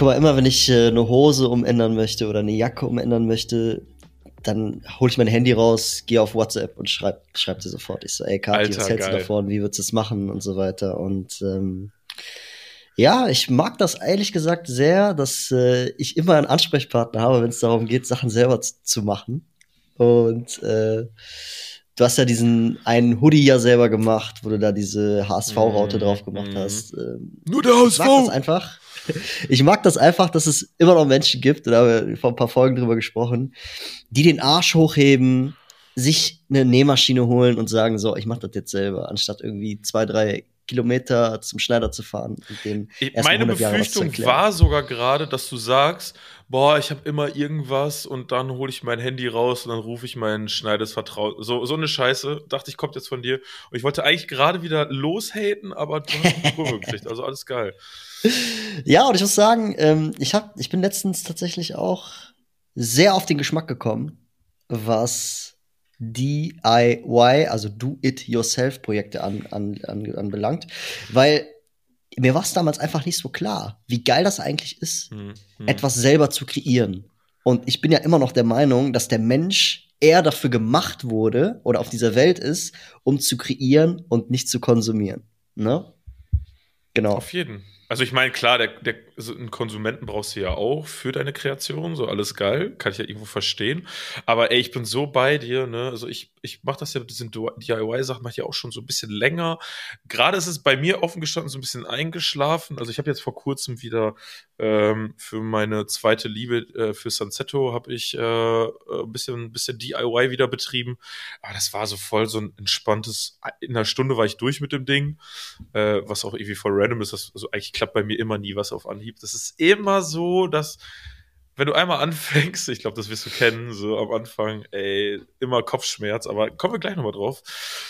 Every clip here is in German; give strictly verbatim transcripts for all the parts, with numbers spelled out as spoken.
guck mal, immer wenn ich äh, eine Hose umändern möchte oder eine Jacke umändern möchte, dann hole ich mein Handy raus, gehe auf WhatsApp und schreib, schreib dir sofort. Ich so, ey, Kathi, Alter, was hältst geil. du davon? Wie würdest du es machen? Und so weiter. Und ähm, ja, ich mag das ehrlich gesagt sehr, dass äh, ich immer einen Ansprechpartner habe, wenn es darum geht, Sachen selber z- zu machen. Und äh, du hast ja diesen einen Hoodie ja selber gemacht, wo du da diese H S V-Raute drauf gemacht Mhm. hast. Ähm, Nur der ich mag das H S V! einfach. Ich mag das einfach, dass es immer noch Menschen gibt, da haben wir vor ein paar Folgen drüber gesprochen, die den Arsch hochheben, sich eine Nähmaschine holen und sagen, so, ich mach das jetzt selber, anstatt irgendwie zwei, drei Kilometer zum Schneider zu fahren und dem Ich- erstmal Meine hundert Jahre was zu Befürchtung erklären. war sogar gerade, dass du sagst, boah, ich habe immer irgendwas und dann hole ich mein Handy raus und dann rufe ich meinen Schneides Vertrauen. So, so eine Scheiße, dachte ich, kommt jetzt von dir. Und ich wollte eigentlich gerade wieder loshaten, aber du hast die Kurve gekriegt, also alles geil. Ja, und ich muss sagen, ähm, ich, hab, ich bin letztens tatsächlich auch sehr auf den Geschmack gekommen, was D I Y, also Do-It-Yourself-Projekte an, an, an, anbelangt. Weil mir war es damals einfach nicht so klar, wie geil das eigentlich ist, Hm, hm. etwas selber zu kreieren. Und ich bin ja immer noch der Meinung, dass der Mensch eher dafür gemacht wurde oder auf dieser Welt ist, um zu kreieren und nicht zu konsumieren. Ne? Genau. Auf jeden. Also ich meine, klar, der, der, so einen Konsumenten brauchst du ja auch für deine Kreation, so alles geil, kann ich ja irgendwo verstehen. Aber ey, ich bin so bei dir, ne? Also ich, ich mache das ja mit diesen D I Y-Sachen, mache ich ja auch schon so ein bisschen länger. Gerade ist es bei mir offen gestanden so ein bisschen eingeschlafen. Also ich habe jetzt vor kurzem wieder ähm, für meine zweite Liebe äh, für Sunsetto habe ich äh, ein bisschen, ein bisschen D I Y wieder betrieben. Aber das war so voll so ein entspanntes, in einer Stunde war ich durch mit dem Ding, äh, was auch irgendwie voll random ist. Das, also eigentlich klappt bei mir immer nie was auf Anhieb. Das ist immer so, dass wenn du einmal anfängst, ich glaube, das wirst du kennen, so am Anfang, ey, immer Kopfschmerz, aber kommen wir gleich nochmal drauf.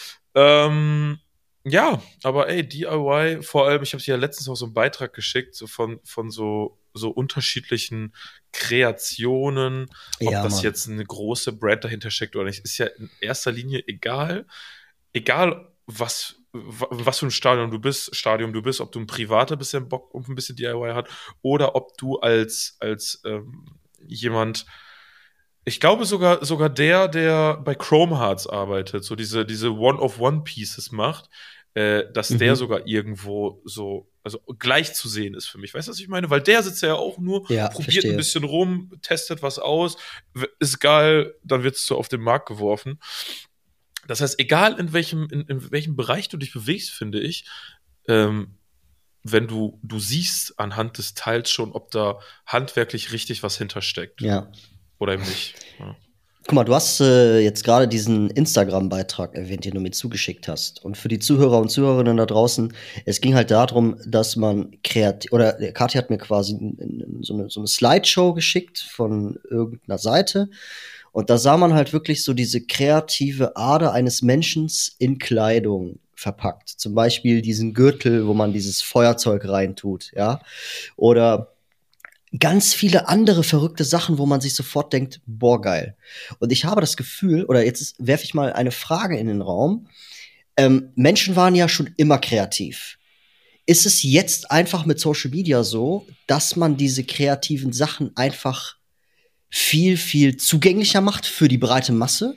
Ähm, ja, aber ey, D I Y, vor allem, ich habe dir ja letztens auch so einen Beitrag geschickt, so von, von so, so unterschiedlichen Kreationen, ob Ja, das Mann. jetzt eine große Brand dahinter steckt oder nicht, ist ja in erster Linie egal. Egal, was, wa- was für ein Stadium du bist, Stadium du bist, ob du ein Privater bist, der Bock auf ein bisschen D I Y hat, oder ob du als, als ähm, jemand, ich glaube sogar, sogar der, der bei Chrome Hearts arbeitet, so diese, diese One-of-One-Pieces macht, äh, dass der Mhm. sogar irgendwo so, also gleich zu sehen ist für mich. Weißt du, was ich meine? Weil der sitzt ja auch nur, Ja, probiert ein verstehe. bisschen rum, testet was aus, w- ist geil, dann wird es so auf den Markt geworfen. Das heißt, egal in welchem, in, in welchem Bereich du dich bewegst, finde ich, ähm, wenn du, du siehst anhand des Teils schon, ob da handwerklich richtig was hintersteckt. Ja. Oder eben nicht. Ja. Guck mal, du hast äh, jetzt gerade diesen Instagram-Beitrag erwähnt, den du mir zugeschickt hast. Und für die Zuhörer und Zuhörerinnen da draußen, es ging halt darum, dass man kreativ, oder äh, Kathi hat mir quasi n- n- so eine, so eine Slideshow geschickt von irgendeiner Seite. Und da sah man halt wirklich so diese kreative Ader eines Menschen in Kleidung verpackt. Zum Beispiel diesen Gürtel, wo man dieses Feuerzeug reintut, ja. Oder ganz viele andere verrückte Sachen, wo man sich sofort denkt, boah, geil. Und ich habe das Gefühl, oder jetzt werfe ich mal eine Frage in den Raum. Ähm, Menschen waren ja schon immer kreativ. Ist es jetzt einfach mit Social Media so, dass man diese kreativen Sachen einfach viel, viel zugänglicher macht für die breite Masse?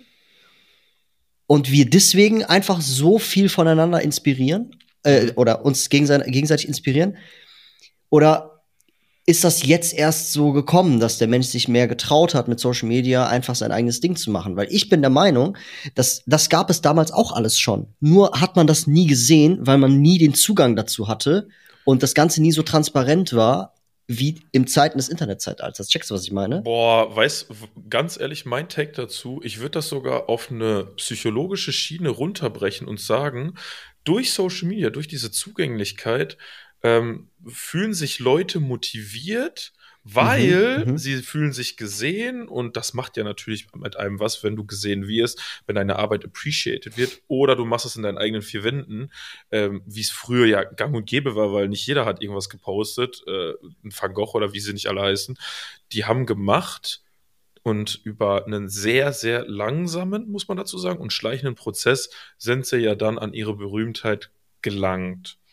Und wir deswegen einfach so viel voneinander inspirieren? Äh, Mhm. oder uns gegenseitig, gegenseitig inspirieren? Oder ist das jetzt erst so gekommen, dass der Mensch sich mehr getraut hat, mit Social Media einfach sein eigenes Ding zu machen? Weil ich bin der Meinung, dass das gab es damals auch alles schon. Nur hat man das nie gesehen, weil man nie den Zugang dazu hatte und das Ganze nie so transparent war wie im Zeiten des Internetzeitalters. Checkst du, was ich meine? Boah, weiß, ganz ehrlich, mein Take dazu, ich würde das sogar auf eine psychologische Schiene runterbrechen und sagen, durch Social Media, durch diese Zugänglichkeit, ähm, fühlen sich Leute motiviert, Mhm, weil mhm. sie fühlen sich gesehen und das macht ja natürlich mit einem was, wenn du gesehen wirst, wenn deine Arbeit appreciated wird oder du machst es in deinen eigenen vier Wänden, ähm, wie es früher ja gang und gäbe war, weil nicht jeder hat irgendwas gepostet, äh, ein Van Gogh oder wie sie nicht alle heißen, die haben gemacht und über einen sehr, sehr langsamen, muss man dazu sagen, und schleichenden Prozess sind sie ja dann an ihre Berühmtheit gelangt.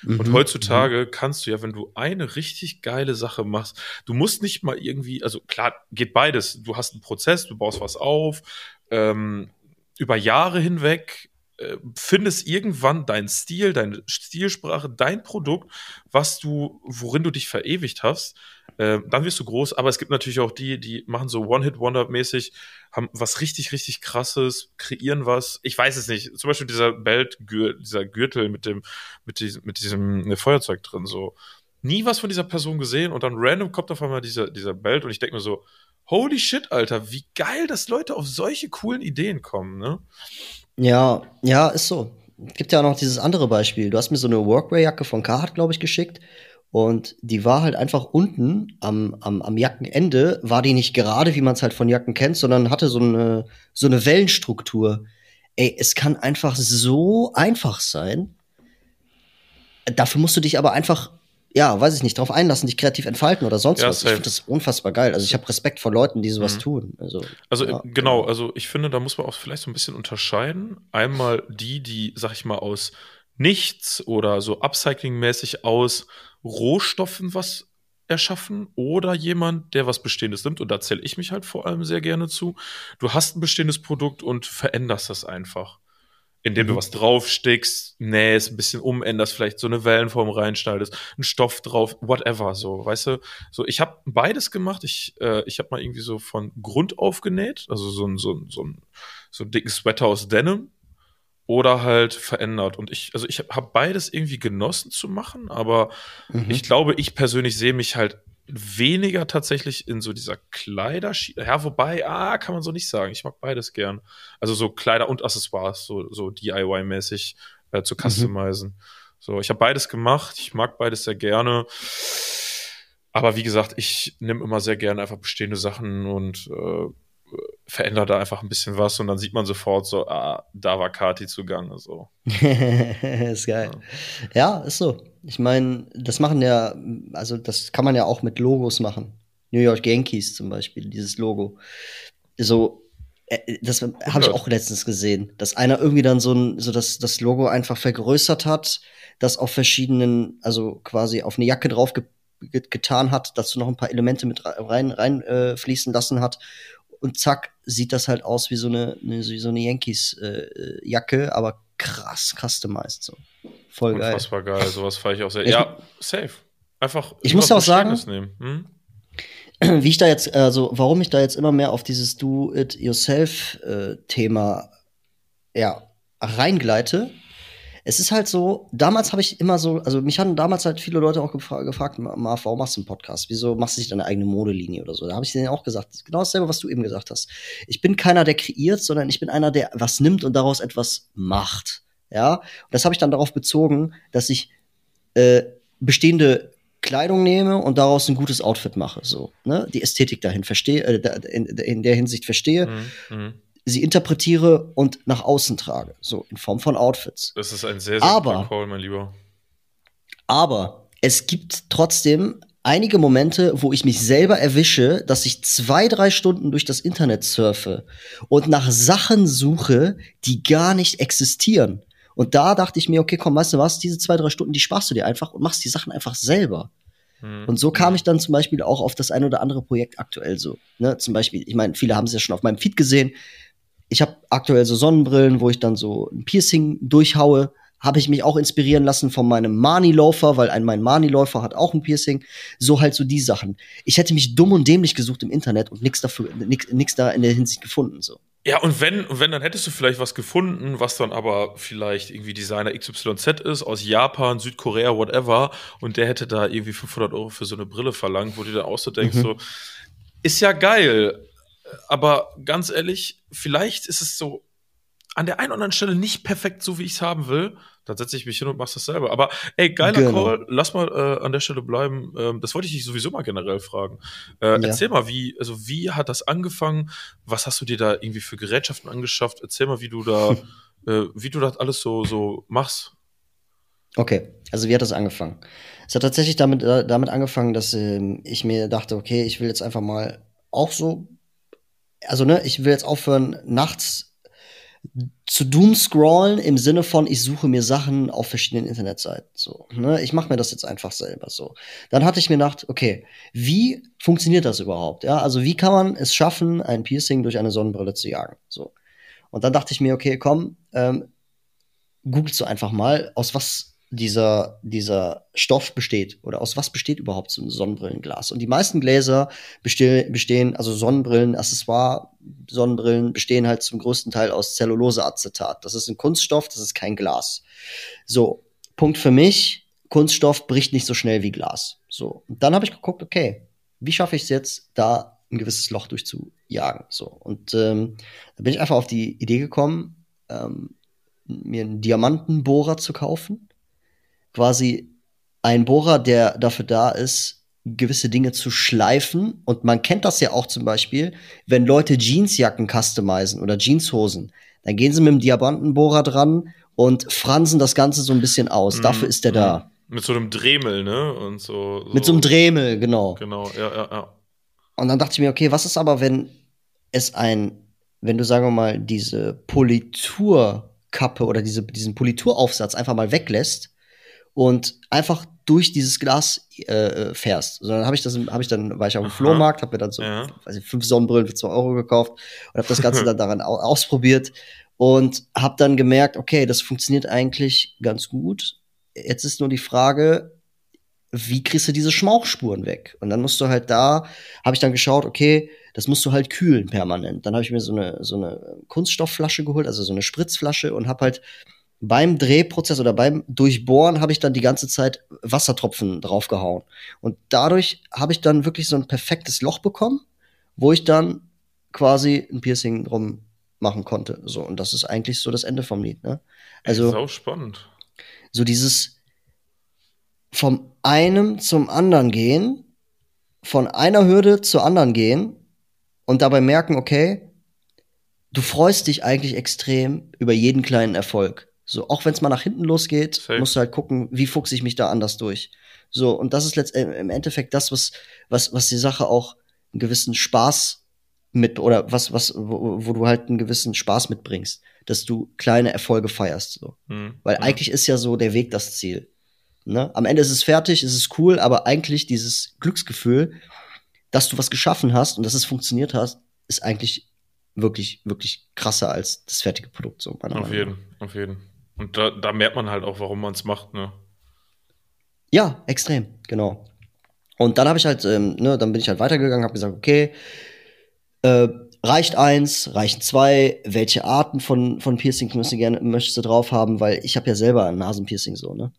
Und Mhm, mhm. heutzutage kannst du ja, wenn du eine richtig geile Sache machst, du musst nicht mal irgendwie, also klar, geht beides. Du hast einen Prozess, du baust was auf, ähm, über Jahre hinweg, äh, findest irgendwann deinen Stil, deine Stilsprache, dein Produkt, was du, worin du dich verewigt hast. Äh, dann wirst du groß, aber es gibt natürlich auch die, die machen so One-Hit-Wonder-mäßig, haben was richtig, richtig krasses, kreieren was. Ich weiß es nicht. Zum Beispiel dieser Belt, dieser Gürtel mit dem, mit diesem, mit diesem äh, Feuerzeug drin, so. Nie was von dieser Person gesehen und dann random kommt auf einmal dieser, dieser Belt und ich denke mir so, holy shit, Alter, wie geil, dass Leute auf solche coolen Ideen kommen, ne? Ja, ja, ist so. Gibt ja auch noch dieses andere Beispiel. Du hast mir so eine Workwear-Jacke von Carhartt, glaube ich, geschickt. Und die war halt einfach unten am, am, am Jackenende, war die nicht gerade, wie man es halt von Jacken kennt, sondern hatte so eine, so eine Wellenstruktur. Ey, es kann einfach so einfach sein. Dafür musst du dich aber einfach, ja, weiß ich nicht, drauf einlassen, dich kreativ entfalten oder sonst Ja, was. Ich finde safe. das unfassbar geil. Also ich habe Respekt vor Leuten, die sowas Mhm. tun. Also, Also äh, ja, genau, genau. also ich finde, da muss man auch vielleicht so ein bisschen unterscheiden. Einmal die, die, sag ich mal, aus nichts oder so upcycling-mäßig aus Rohstoffen was erschaffen oder jemand, der was Bestehendes nimmt. Und da zähle ich mich halt vor allem sehr gerne zu. Du hast ein bestehendes Produkt und veränderst das einfach, indem du Mhm. was draufstickst, nähst, ein bisschen umänderst, vielleicht so eine Wellenform reinschneidest, einen Stoff drauf, whatever, so, weißt du? So, ich habe beides gemacht. Ich, äh, ich habe mal irgendwie so von Grund auf genäht, also so ein, so ein, so ein, so einen dicken Sweater aus Denim oder halt verändert. Und ich, also ich habe beides irgendwie genossen zu machen, aber ich Mhm. glaube, ich persönlich sehe mich halt weniger tatsächlich in so dieser Kleiderschiene. Ja, wobei, ah, kann man so nicht sagen. Ich mag beides gern. Also so Kleider und Accessoires, so, so D I Y-mäßig äh, zu Mhm. customizen. So, ich habe beides gemacht. Ich mag beides sehr gerne. Aber wie gesagt, ich nehme immer sehr gerne einfach bestehende Sachen und äh, verändere da einfach ein bisschen was und dann sieht man sofort so, ah, da war Kati zugange. So. Ist geil. Ja. Ja, ist so. Ich meine, das machen ja, also das kann man ja auch mit Logos machen. New York Yankees zum Beispiel, dieses Logo. So, äh, das habe ich hundert. auch letztens gesehen, dass einer irgendwie dann so ein, so das, das Logo einfach vergrößert hat, das auf verschiedenen, also quasi auf eine Jacke drauf ge ge getan hat, dazu noch ein paar Elemente mit rein, rein äh, fließen lassen hat. Und zack, sieht das halt aus wie so eine, eine wie so eine Yankees-Jacke, äh, aber krass customized so. Voll geil. Unfassbar geil. Sowas feiere ich auch sehr. Ich, Ja, safe. Einfach ich muss irgendwas ja auch Bestehendes sagen, nehmen. Hm? wie ich da jetzt, also warum ich da jetzt immer mehr auf dieses Do-it-yourself-Thema ja, reingleite. Es ist halt so, damals habe ich immer so, also mich hatten damals halt viele Leute auch gefra gefragt, Marv, warum machst du einen Podcast? Wieso machst du nicht deine eigene Modelinie oder so? Da habe ich denen auch gesagt, genau dasselbe, was du eben gesagt hast. Ich bin keiner, der kreiert, sondern ich bin einer, der was nimmt und daraus etwas macht. Ja, und das habe ich dann darauf bezogen, dass ich äh, bestehende Kleidung nehme und daraus ein gutes Outfit mache, so, ne? Die Ästhetik dahin verstehe, äh, in, in der Hinsicht verstehe, Hm, hm. sie interpretiere und nach außen trage, so in Form von Outfits. Das ist ein sehr, sehr guter Aber, Call, mein Lieber. aber es gibt trotzdem einige Momente, wo ich mich selber erwische, dass ich zwei, drei Stunden durch das Internet surfe und nach Sachen suche, die gar nicht existieren. Und da dachte ich mir, okay, komm, weißt du was, diese zwei, drei Stunden, die sparst du dir einfach und machst die Sachen einfach selber. Hm, Und so kam hm. ich dann zum Beispiel auch auf das ein oder andere Projekt aktuell so. Ne? Zum Beispiel, ich meine, viele haben es ja schon auf meinem Feed gesehen. Ich habe aktuell so Sonnenbrillen, wo ich dann so ein Piercing durchhaue. Habe ich mich auch inspirieren lassen von meinem Mani-Läufer, weil ein mein Mani-Läufer hat auch ein Piercing. So halt so die Sachen. Ich hätte mich dumm und dämlich gesucht im Internet und nichts dafür, nix da in der Hinsicht gefunden. So. Ja, und wenn, und wenn, dann hättest du vielleicht was gefunden, was dann aber vielleicht irgendwie Designer X Y Z ist, aus Japan, Südkorea, whatever, und der hätte da irgendwie fünfhundert Euro für so eine Brille verlangt, wo du dann auch so denkst, so, Mhm. ist ja geil, aber ganz ehrlich, vielleicht ist es so an der einen oder anderen Stelle nicht perfekt so, wie ich es haben will, dann setze ich mich hin und mach's das selber. Aber ey, geiler Genau. Call, lass mal äh, an der Stelle bleiben. Ähm, das wollte ich dich sowieso mal generell fragen. Äh, Ja. erzähl mal, wie, also wie hat das angefangen? Was hast du dir da irgendwie für Gerätschaften angeschafft? Erzähl mal, wie du da, äh, wie du das alles so, so machst. Okay, also wie hat das angefangen? Es hat tatsächlich damit, äh, damit angefangen, dass ähm, ich mir dachte, okay, ich will jetzt einfach mal auch so, also ne, ich will jetzt aufhören, nachts zu doomscrollen im Sinne von, ich suche mir Sachen auf verschiedenen Internetseiten. So, ne? Ich mache mir das jetzt einfach selber so. Dann hatte ich mir gedacht, okay, wie funktioniert das überhaupt? Ja, also wie kann man es schaffen, ein Piercing durch eine Sonnenbrille zu jagen? So. Und dann dachte ich mir, okay, komm, ähm, googelst du einfach mal, aus was dieser, dieser Stoff besteht oder aus was besteht überhaupt so ein Sonnenbrillenglas. Und die meisten Gläser beste bestehen, also Sonnenbrillen, Accessoire, Sonnenbrillen bestehen halt zum größten Teil aus Zelluloseacetat. Das ist ein Kunststoff, das ist kein Glas. So, Punkt für mich, Kunststoff bricht nicht so schnell wie Glas. So, und dann habe ich geguckt, okay, wie schaffe ich es jetzt, da ein gewisses Loch durchzujagen? So, und ähm, da bin ich einfach auf die Idee gekommen, ähm, mir einen Diamantenbohrer zu kaufen. Quasi ein Bohrer, der dafür da ist, gewisse Dinge zu schleifen. Und man kennt das ja auch zum Beispiel, wenn Leute Jeansjacken customizen oder Jeanshosen. Dann gehen sie mit dem Diamantenbohrer dran und fransen das Ganze so ein bisschen aus. Mm, dafür ist der mm. da. Mit so einem Dremel, ne? Und so, so. Mit so einem Dremel, genau. Genau, ja, ja, ja. Und dann dachte ich mir, okay, was ist aber, wenn es ein, wenn du, sagen wir mal, diese Politurkappe oder diese, diesen Polituraufsatz einfach mal weglässt und einfach durch dieses Glas äh, fährst. So, dann habe ich das, habe ich dann, war ich auf dem Aha. Flohmarkt, habe mir dann so, ja. weiß ich, fünf Sonnenbrillen für zwei Euro gekauft und habe das Ganze dann daran au ausprobiert und habe dann gemerkt, okay, das funktioniert eigentlich ganz gut. Jetzt ist nur die Frage, wie kriegst du diese Schmauchspuren weg? Und dann musst du halt da, habe ich dann geschaut, okay, das musst du halt kühlen permanent. Dann habe ich mir so eine, so eine Kunststoffflasche geholt, also so eine Spritzflasche und habe halt beim Drehprozess oder beim Durchbohren habe ich dann die ganze Zeit Wassertropfen draufgehauen. Und dadurch habe ich dann wirklich so ein perfektes Loch bekommen, wo ich dann quasi ein Piercing drum machen konnte. So, und das ist eigentlich so das Ende vom Lied, ne? Also, sau spannend. So dieses vom einem zum anderen gehen, von einer Hürde zur anderen gehen und dabei merken, okay, du freust dich eigentlich extrem über jeden kleinen Erfolg. So, auch wenn es mal nach hinten losgeht, Safe. Musst du halt gucken, wie fuchse ich mich da anders durch. So, und das ist letztendlich im Endeffekt das, was, was, was die Sache auch einen gewissen Spaß mit, oder was, was, wo, wo du halt einen gewissen Spaß mitbringst, dass du kleine Erfolge feierst. So. Mhm. Weil mhm. eigentlich ist ja so der Weg das Ziel. Ne? Am Ende ist es fertig, ist es cool, aber eigentlich dieses Glücksgefühl, dass du was geschaffen hast und dass es funktioniert hast, ist eigentlich wirklich, wirklich krasser als das fertige Produkt. So, auf jeden, auf jeden. Und da, da merkt man halt auch, warum man es macht, ne? Ja, extrem, genau. Und dann habe ich halt, ähm, ne, dann bin ich halt weitergegangen, habe gesagt, okay, äh, reicht eins, reichen zwei, welche Arten von, von Piercings möchtest du gerne, möchtest du drauf haben, weil ich habe ja selber ein Nasenpiercing so, ne?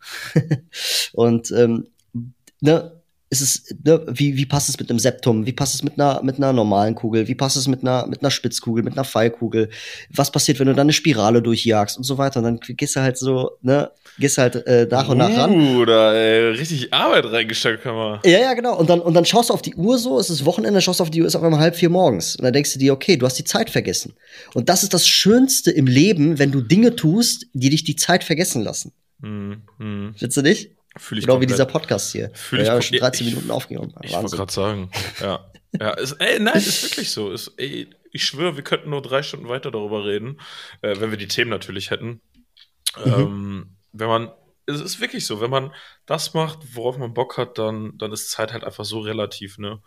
Und, ähm, ne, ist es, ne, wie, wie passt es mit einem Septum? Wie passt es mit einer, mit einer normalen Kugel? Wie passt es mit einer, mit einer Spitzkugel, mit einer Pfeilkugel? Was passiert, wenn du dann eine Spirale durchjagst und so weiter? Und dann gehst du halt so, ne, gehst halt äh, nach und nach ran. Uh, da ey, richtig Arbeit reingesteckt, kann man. Ja, ja, genau. Und dann, und dann schaust du auf die Uhr so, es ist Wochenende, schaust du auf die Uhr, ist auf einmal halb vier morgens. Und dann denkst du dir, okay, du hast die Zeit vergessen. Und das ist das Schönste im Leben, wenn du Dinge tust, die dich die Zeit vergessen lassen. Mhm. Mhm. Findest du nicht? Fühl ich genau komplett. Wie dieser Podcast hier. Fühl ich ja, schon dreizehn ich, Minuten aufgenommen. Ich wollte gerade sagen. Ja. ja ist, ey, nein, ist wirklich so. Ist, ey, ich schwöre, wir könnten nur drei Stunden weiter darüber reden, äh, wenn wir die Themen natürlich hätten. Mhm. Ähm, wenn man, es ist wirklich so, wenn man das macht, worauf man Bock hat, dann, dann ist Zeit halt einfach so relativ, ne?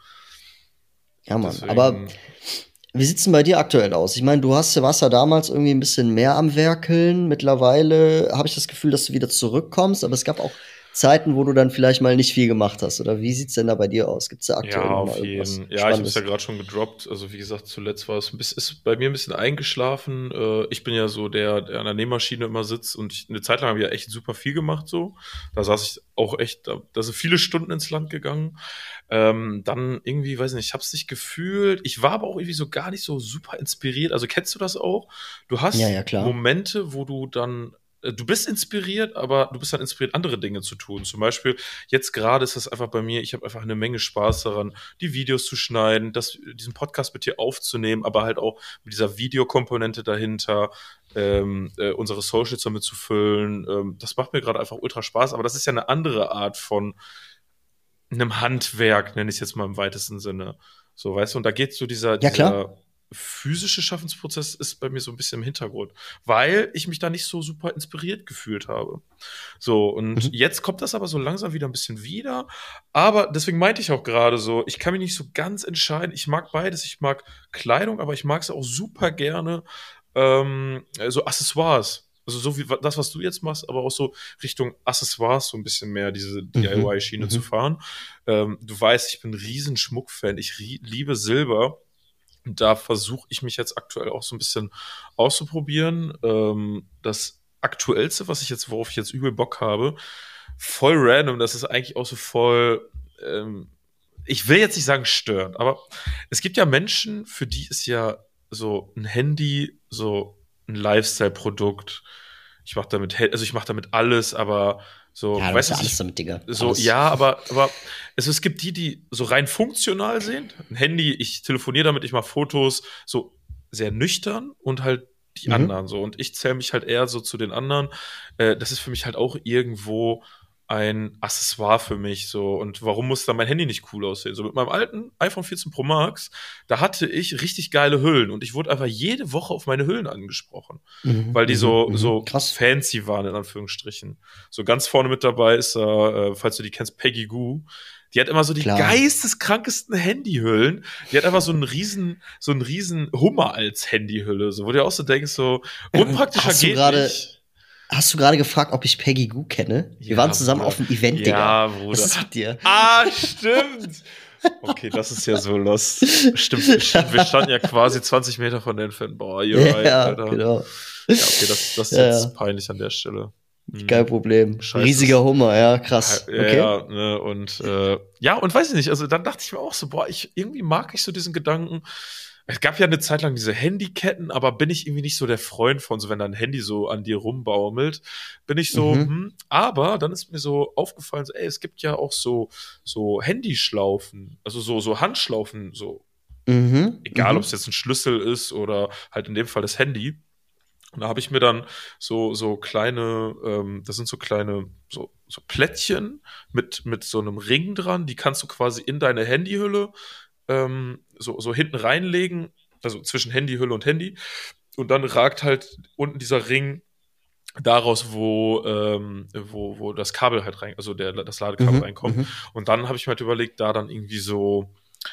Ja, Mann. Deswegen, aber wie sieht's denn bei dir aktuell aus? Ich meine, du hast, warst ja damals irgendwie ein bisschen mehr am Werkeln. Mittlerweile habe ich das Gefühl, dass du wieder zurückkommst, aber es gab auch Zeiten, wo du dann vielleicht mal nicht viel gemacht hast. Oder wie sieht's denn da bei dir aus? Gibt's da aktuell ja, noch auf mal irgendwas jeden. Ja, ich hab's ja gerade schon gedroppt. Also wie gesagt, zuletzt war es ein bisschen, ist bei mir ein bisschen eingeschlafen. Äh, ich bin ja so der, der an der Nähmaschine immer sitzt und ich, eine Zeit lang habe ich ja echt super viel gemacht so. Da saß ich auch echt, da, da sind viele Stunden ins Land gegangen. Ähm, dann irgendwie, weiß nicht, ich hab's nicht gefühlt. Ich war aber auch irgendwie so gar nicht so super inspiriert. Also kennst du das auch? Du hast Ja, ja, klar. Momente, wo du dann du bist inspiriert, aber du bist dann inspiriert, andere Dinge zu tun. Zum Beispiel, jetzt gerade ist das einfach bei mir, ich habe einfach eine Menge Spaß daran, die Videos zu schneiden, das, diesen Podcast mit dir aufzunehmen, aber halt auch mit dieser Videokomponente dahinter, ähm, äh, unsere Socials damit zu füllen. Ähm, das macht mir gerade einfach ultra Spaß, aber das ist ja eine andere Art von einem Handwerk, nenne ich es jetzt mal im weitesten Sinne. So, weißt du, und da geht so dieser, Ja, dieser physische Schaffensprozess ist bei mir so ein bisschen im Hintergrund, weil ich mich da nicht so super inspiriert gefühlt habe. So, und Mhm. jetzt kommt das aber so langsam wieder ein bisschen wieder. Aber deswegen meinte ich auch gerade so, ich kann mich nicht so ganz entscheiden. Ich mag beides. Ich mag Kleidung, aber ich mag es auch super gerne, ähm, so Accessoires. Also so wie das, was du jetzt machst, aber auch so Richtung Accessoires so ein bisschen mehr diese Mhm. D I Y-Schiene zu Mhm. fahren. Ähm, du weißt, ich bin ein riesen Schmuckfan. Ich rie- liebe Silber. Und da versuche ich mich jetzt aktuell auch so ein bisschen auszuprobieren. Ähm, das Aktuellste, was ich jetzt, worauf ich jetzt übel Bock habe, voll random, das ist eigentlich auch so voll, ähm, ich will jetzt nicht sagen störend, aber es gibt ja Menschen, für die ist ja so ein Handy so ein Lifestyle-Produkt. Ich mache damit, also ich mache damit alles, aber so, Ja, du weißt machst du, ja was alles ich damit, Digga. so, Alles. ja, aber, aber also es gibt die, die so rein funktional sind. Ein Handy, ich telefoniere damit, ich mache Fotos, so sehr nüchtern und halt die Mhm. anderen so. Und ich zähle mich halt eher so zu den anderen. Äh, das ist für mich halt auch irgendwo ein Accessoire für mich so. Und warum muss da mein Handy nicht cool aussehen? So mit meinem alten iPhone vierzehn Pro Max, da hatte ich richtig geile Hüllen und ich wurde einfach jede Woche auf meine Hüllen angesprochen, Mhm. weil die Mhm. so, Mhm. so Krass. fancy waren, in Anführungsstrichen. So ganz vorne mit dabei ist da, äh, falls du die kennst, Peggy Goo. Die hat immer so die Klar. geisteskrankesten Handyhüllen. Die hat einfach so einen riesen, so einen riesen Hummer als Handyhülle. So, wo du auch so denkst, so unpraktischer Hast du geht gerade nicht. Hast du gerade gefragt, ob ich Peggy Goo kenne? Wir waren Ja, zusammen Bruder. auf einem Event, Digga. Ja, Was Bruder. ist mit dir? Ah, stimmt. Okay, das ist ja so los. Stimmt, stimmt. Wir standen ja quasi zwanzig Meter von der entfernt. Boah, you're right, Ja, Alter. genau. Ja, okay, das, das ist Ja, jetzt ja. peinlich an der Stelle. Kein Hm. Problem. Scheiße. Riesiger Hummer, ja, krass. Ja, Okay. ja, ne, und äh, ja, und weiß ich nicht, also dann dachte ich mir auch so, boah, ich irgendwie mag ich so diesen Gedanken. Es gab ja eine Zeit lang diese Handyketten, aber bin ich irgendwie nicht so der Freund von, so wenn dein Handy so an dir rumbaumelt, bin ich so, Mhm. hm, aber dann ist mir so aufgefallen, so, ey, es gibt ja auch so, so Handyschlaufen, also so, so Handschlaufen, so, Mhm. egal ob es Mhm. jetzt ein Schlüssel ist oder halt in dem Fall das Handy. Und da habe ich mir dann so, so kleine, ähm, das sind so kleine, so, so Plättchen mit, mit so einem Ring dran, die kannst du quasi in deine Handyhülle ähm, so, so hinten reinlegen, also zwischen Handyhülle und Handy. Und dann ragt halt unten dieser Ring daraus, wo, ähm, wo, wo das Kabel halt rein, also der, das Ladekabel Mhm. reinkommt. Mhm. Und dann habe ich mir halt überlegt, da dann irgendwie so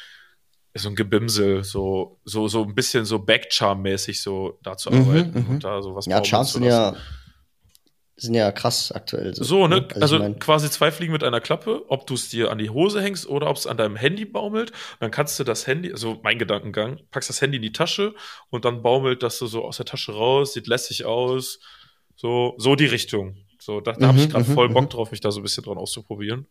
so ein Gebimsel, so, so, so ein bisschen so Backcharm-mäßig so da zu Mhm. arbeiten und Mhm. da sowas Ja, baumeln Charms zu sind lassen. ja, sind ja krass aktuell so. So, ne? Ne? Also ich Also meine, quasi zwei Fliegen mit einer Klappe, ob du es dir an die Hose hängst oder ob es an deinem Handy baumelt. Dann kannst du das Handy, also mein Gedankengang, packst das Handy in die Tasche und dann baumelt das so aus der Tasche raus, sieht lässig aus. So, so die Richtung. So, da, da habe ich mhm. gerade Mhm. voll Bock Mhm. drauf, mich da so ein bisschen dran auszuprobieren.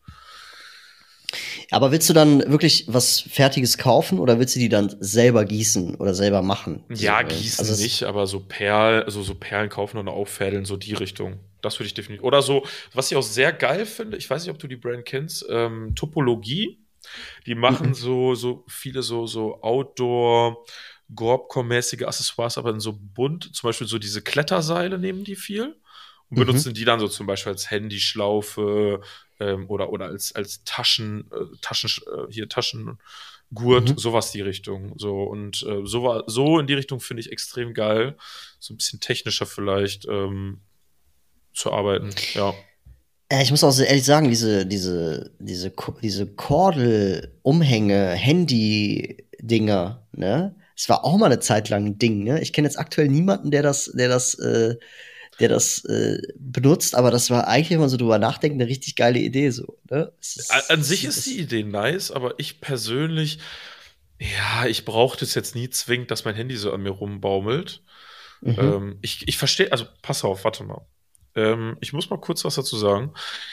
Aber willst du dann wirklich was Fertiges kaufen oder willst du die dann selber gießen oder selber machen? diese Ja, Hüllen? gießen Also es- nicht, aber so Perl, also so Perlen kaufen und auffädeln, so die Richtung. Das würde ich definitiv. Oder so, was ich auch sehr geil finde, ich weiß nicht, ob du die Brand kennst, ähm, Topologie. Die machen Mhm. so, so viele so, so Outdoor, Gorbcore-mäßige Accessoires, aber in so bunt, zum Beispiel so diese Kletterseile nehmen die viel und Mhm. benutzen die dann so zum Beispiel als Handyschlaufe ähm, oder, oder als, als Taschen, äh, Taschen, äh, hier Taschengurt, Mhm. sowas die Richtung. So und äh, so, war- so in die Richtung finde ich extrem geil. So ein bisschen technischer vielleicht ähm, zu arbeiten. Ja. Ja, ich muss auch sehr ehrlich sagen, diese, diese, diese, Ko- diese Kordel-Umhänge, Handy-Dinger, ne? Es war auch mal eine Zeit lang ein Ding, ne? Ich kenne jetzt aktuell niemanden, der das, der das, äh, der das äh, benutzt, aber das war eigentlich, wenn man so drüber nachdenkt, eine richtig geile Idee, so, ne? Es An ist, an es sich ist, ist die es, Idee nice, aber ich persönlich, ja, ich brauche das jetzt nie zwingend, dass mein Handy so an mir rumbaumelt. mhm. Ähm, ich ich verstehe, also pass auf, warte mal. Ähm, ich muss mal kurz was dazu sagen.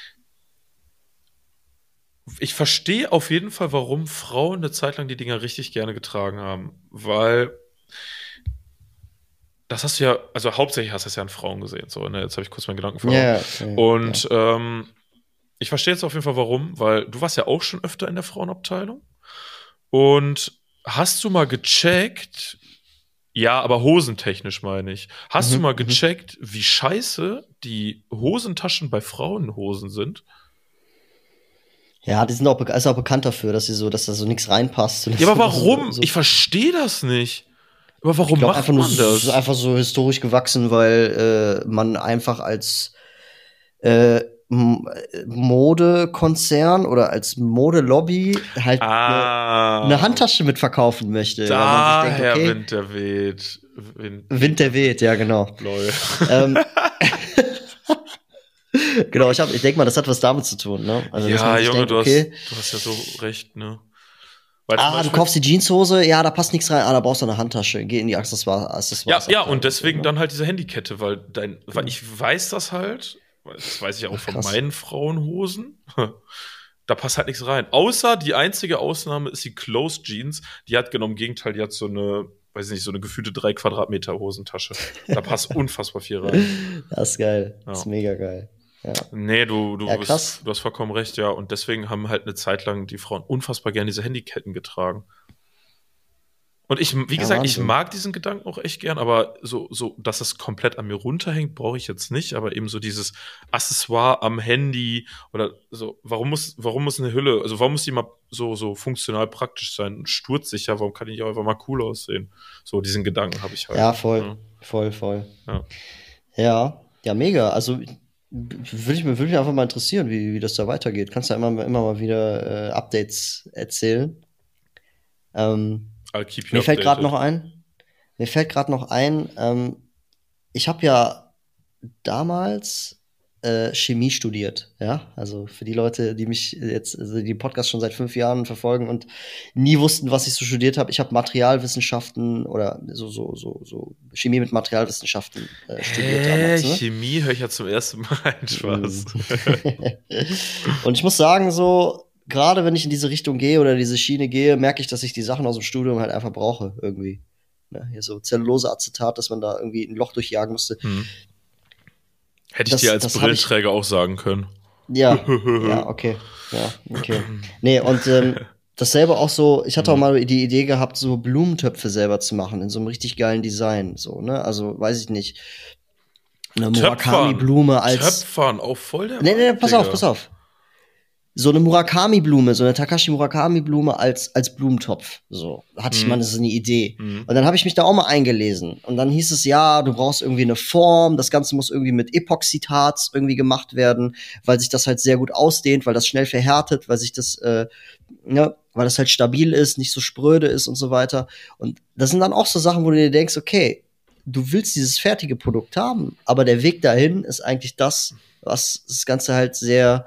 Ich verstehe auf jeden Fall, warum Frauen eine Zeit lang die Dinger richtig gerne getragen haben. Weil, das hast du ja, also hauptsächlich hast du es ja an Frauen gesehen. So, ne? Jetzt habe ich kurz meinen Gedanken Ja, verloren. ja, ja, ja. Und ähm, ich verstehe jetzt auf jeden Fall, warum, weil du warst ja auch schon öfter in der Frauenabteilung. Und hast du mal gecheckt, ja, aber hosentechnisch meine ich, hast du Mhm, mal mhm. gecheckt, wie scheiße die Hosentaschen bei Frauenhosen sind? Ja, die sind auch, be- ist auch bekannt dafür, dass sie so, dass da so nichts reinpasst und Ja, dass aber immer so, warum? so. Ich verstehe das nicht. Aber warum glaub, macht einfach nur, man so- Es ist das? einfach so historisch gewachsen, weil äh, man einfach als äh, M- äh, Modekonzern oder als Modelobby halt eine ne Ah, Handtasche mitverkaufen möchte, weil man sich denkt, daher okay, Wind der weht. Wind, Wind der weht, ja genau. lol. ähm, genau, ich, hab, ich denke mal, das hat was damit zu tun, ne? Also, dass man Ja, sich Junge, denkt, du hast, okay, du hast ja so recht, ne? Weil zum ah, du Beispiel, kaufst die Jeanshose, ja, da passt nichts rein, ah, da brauchst du eine Handtasche, geh in die Accessoires, ja, Accessoires ja, und deswegen dann halt diese Handykette, weil dein, weil Mhm. ich weiß das halt, weil das weiß ich auch Ach, von krass. meinen Frauenhosen. Da passt halt nichts rein. Außer die einzige Ausnahme ist die Closed Jeans. Die hat genau im Gegenteil, die hat so eine, weiß ich nicht, so eine gefühlte drei Quadratmeter Hosentasche. Da passt unfassbar viel rein. Das ist geil, Ja. das ist mega geil. Ja. Nee, du, du, Ja, bist, krass. du hast vollkommen recht, ja. Und deswegen haben halt eine Zeit lang die Frauen unfassbar gerne diese Handyketten getragen. Und ich, wie Ja, gesagt, ich Wahnsinn. mag diesen Gedanken auch echt gern, aber so, so, dass es komplett an mir runterhängt, brauche ich jetzt nicht. Aber eben so dieses Accessoire am Handy oder so, warum muss, warum muss eine Hülle, also warum muss die mal so, so funktional praktisch sein und sturzsicher? Warum kann ich auch einfach mal cool aussehen? So, diesen Gedanken habe ich halt. Ja, voll, Ja. voll, voll. Ja. Ja, ja, mega. Also würde ich, mir- würde mich einfach mal interessieren, wie, wie das da weitergeht. Kannst ja immer, immer mal wieder äh, Updates erzählen. Ähm, I'll keep you mir fällt gerade updated. noch ein, mir fällt gerade noch ein, ähm, ich habe ja damals äh, Chemie studiert, ja. Also für die Leute, die mich jetzt, also die Podcast schon seit fünf Jahren verfolgen und nie wussten, was ich so studiert habe. Ich habe Materialwissenschaften oder so, so, so, so Chemie mit Materialwissenschaften äh, studiert Hä, damals, ne? Chemie höre ich ja zum ersten Mal. Ein Spaß. Und ich muss sagen, so, gerade wenn ich in diese Richtung gehe oder diese Schiene gehe, merke ich, dass ich die Sachen aus dem Studium halt einfach brauche, irgendwie. Ne? Hier so Zelluloseacetat, dass man da irgendwie ein Loch durchjagen musste. Hm. Hätte ich Das- dir als das hab ich- Brillenträger auch sagen können. Ja, ja, okay. Ja, okay. Nee, und ähm, dasselbe auch so, ich hatte auch mal die Idee gehabt, so Blumentöpfe selber zu machen, in so einem richtig geilen Design. So, ne? Also, weiß ich nicht. Eine Murakami-Blume als. Töpfern, auch voll der Nee, nee, nee, Vibe, pass auf, Digga. pass auf. So eine Murakami-Blume, so eine Takashi Murakami-Blume als, als Blumentopf. So, hatte ich Mhm. mal das ist eine Idee. Mhm. Und dann habe ich mich da auch mal eingelesen. Und dann hieß es, ja, du brauchst irgendwie eine Form, das Ganze muss irgendwie mit Epoxidharz irgendwie gemacht werden, weil sich das halt sehr gut ausdehnt, weil das schnell verhärtet, weil sich das, äh, ne, weil das halt stabil ist, nicht so spröde ist und so weiter. Und das sind dann auch so Sachen, wo du dir denkst, okay, du willst dieses fertige Produkt haben, aber der Weg dahin ist eigentlich das, was das Ganze halt sehr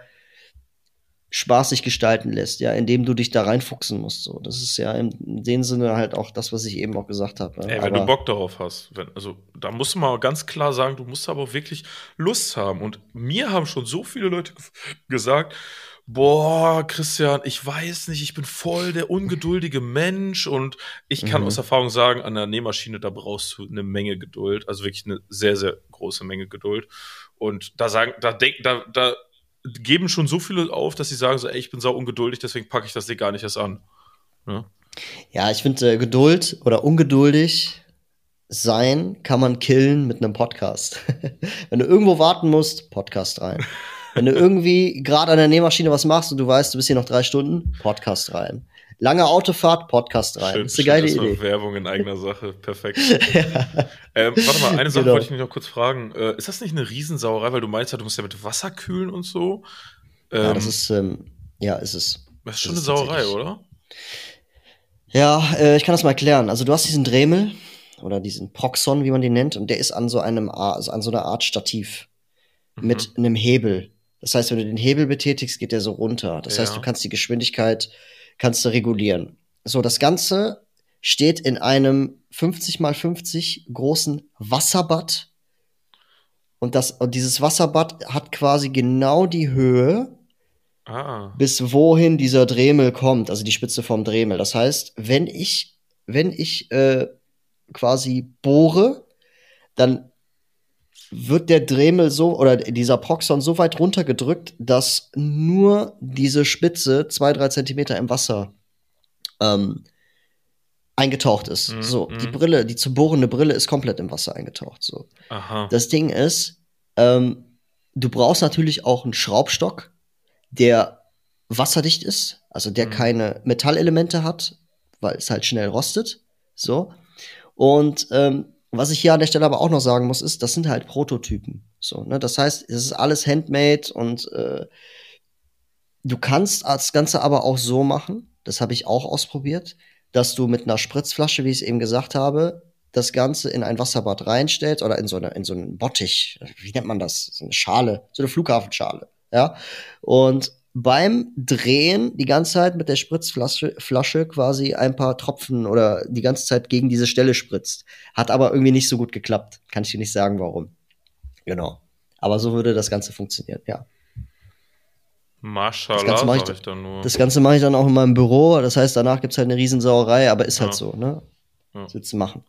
spaßig gestalten lässt, ja, indem du dich da reinfuchsen musst. So, das ist ja in dem Sinne halt auch das, was ich eben auch gesagt habe. Ne? Ey, wenn Aber du Bock darauf hast, wenn, also da musst du mal ganz klar sagen, du musst aber auch wirklich Lust haben. Und mir haben schon so viele Leute ge- gesagt, boah, Christian, ich weiß nicht, ich bin voll der ungeduldige Mensch und ich kann Mhm. aus Erfahrung sagen, an der Nähmaschine, da brauchst du eine Menge Geduld, also wirklich eine sehr, sehr große Menge Geduld. Und da sagen, da denk, da, da geben schon so viele auf, dass sie sagen so, ey, ich bin sau ungeduldig, deswegen packe ich das Ding gar nicht erst an. Ja? ja, ich finde, äh, Geduld oder ungeduldig sein kann man killen mit einem Podcast. Wenn du irgendwo warten musst, Podcast rein. Wenn du irgendwie gerade an der Nähmaschine was machst und du weißt, du bist hier noch drei Stunden, Podcast rein. Lange Autofahrt, Podcast rein. Schön, das ist eine geile schön, das war Idee. Werbung in eigener Sache. Perfekt. ähm, warte mal, eine Sache Genau. wollte ich mich noch kurz fragen. Äh, ist das nicht eine Riesensauerei, weil du meinst ja, du musst ja mit Wasser kühlen und so? Ähm, Ja, das ist, ähm, ja, ist es. das ist schon das eine ist Sauerei, tatsächlich- oder? Ja, äh, ich kann das mal erklären. Also du hast diesen Dremel oder diesen Proxon, wie man den nennt, und der ist an so einem, A- also an so einer Art Stativ Mhm. mit einem Hebel. Das heißt, wenn du den Hebel betätigst, geht der so runter. Das heißt, Ja. du kannst die Geschwindigkeit kannst du regulieren. So, das Ganze steht in einem fünfzig mal fünfzig großen Wasserbad. Und, das, und dieses Wasserbad hat quasi genau die Höhe, Ah. bis wohin dieser Dremel kommt, also die Spitze vom Dremel. Das heißt, wenn ich, wenn ich äh, quasi bohre, dann wird der Dremel so oder dieser Proxon so weit runtergedrückt, dass nur diese Spitze zwei, drei Zentimeter im Wasser ähm, eingetaucht ist. Mhm, So, mhm. die Brille, die zu bohrende Brille ist komplett im Wasser eingetaucht. So. Aha. Das Ding ist, ähm, du brauchst natürlich auch einen Schraubstock, der wasserdicht ist, also der Mhm. keine Metallelemente hat, weil es halt schnell rostet. So. Und ähm, was ich hier an der Stelle aber auch noch sagen muss, ist, das sind halt Prototypen. So, ne? Das heißt, es ist alles handmade und äh, du kannst das Ganze aber auch so machen, das habe ich auch ausprobiert, dass du mit einer Spritzflasche, wie ich es eben gesagt habe, das Ganze in ein Wasserbad reinstellst oder in so eine, in so einen Bottich, wie nennt man das? So eine Schale, so eine Flughafenschale, ja. Und beim Drehen die ganze Zeit mit der Spritzflasche Flasche quasi ein paar Tropfen oder die ganze Zeit gegen diese Stelle spritzt. Hat aber irgendwie nicht so gut geklappt. Kann ich dir nicht sagen, warum. Genau. Aber so würde das Ganze funktionieren, ja. Das Ganze Mashallah, mache sag ich, ich dann nur. das Ganze mache ich dann auch in meinem Büro. Das heißt, danach gibt's halt eine Riesensauerei, aber ist halt Ja. so, ne? Ja. Was willst du machen?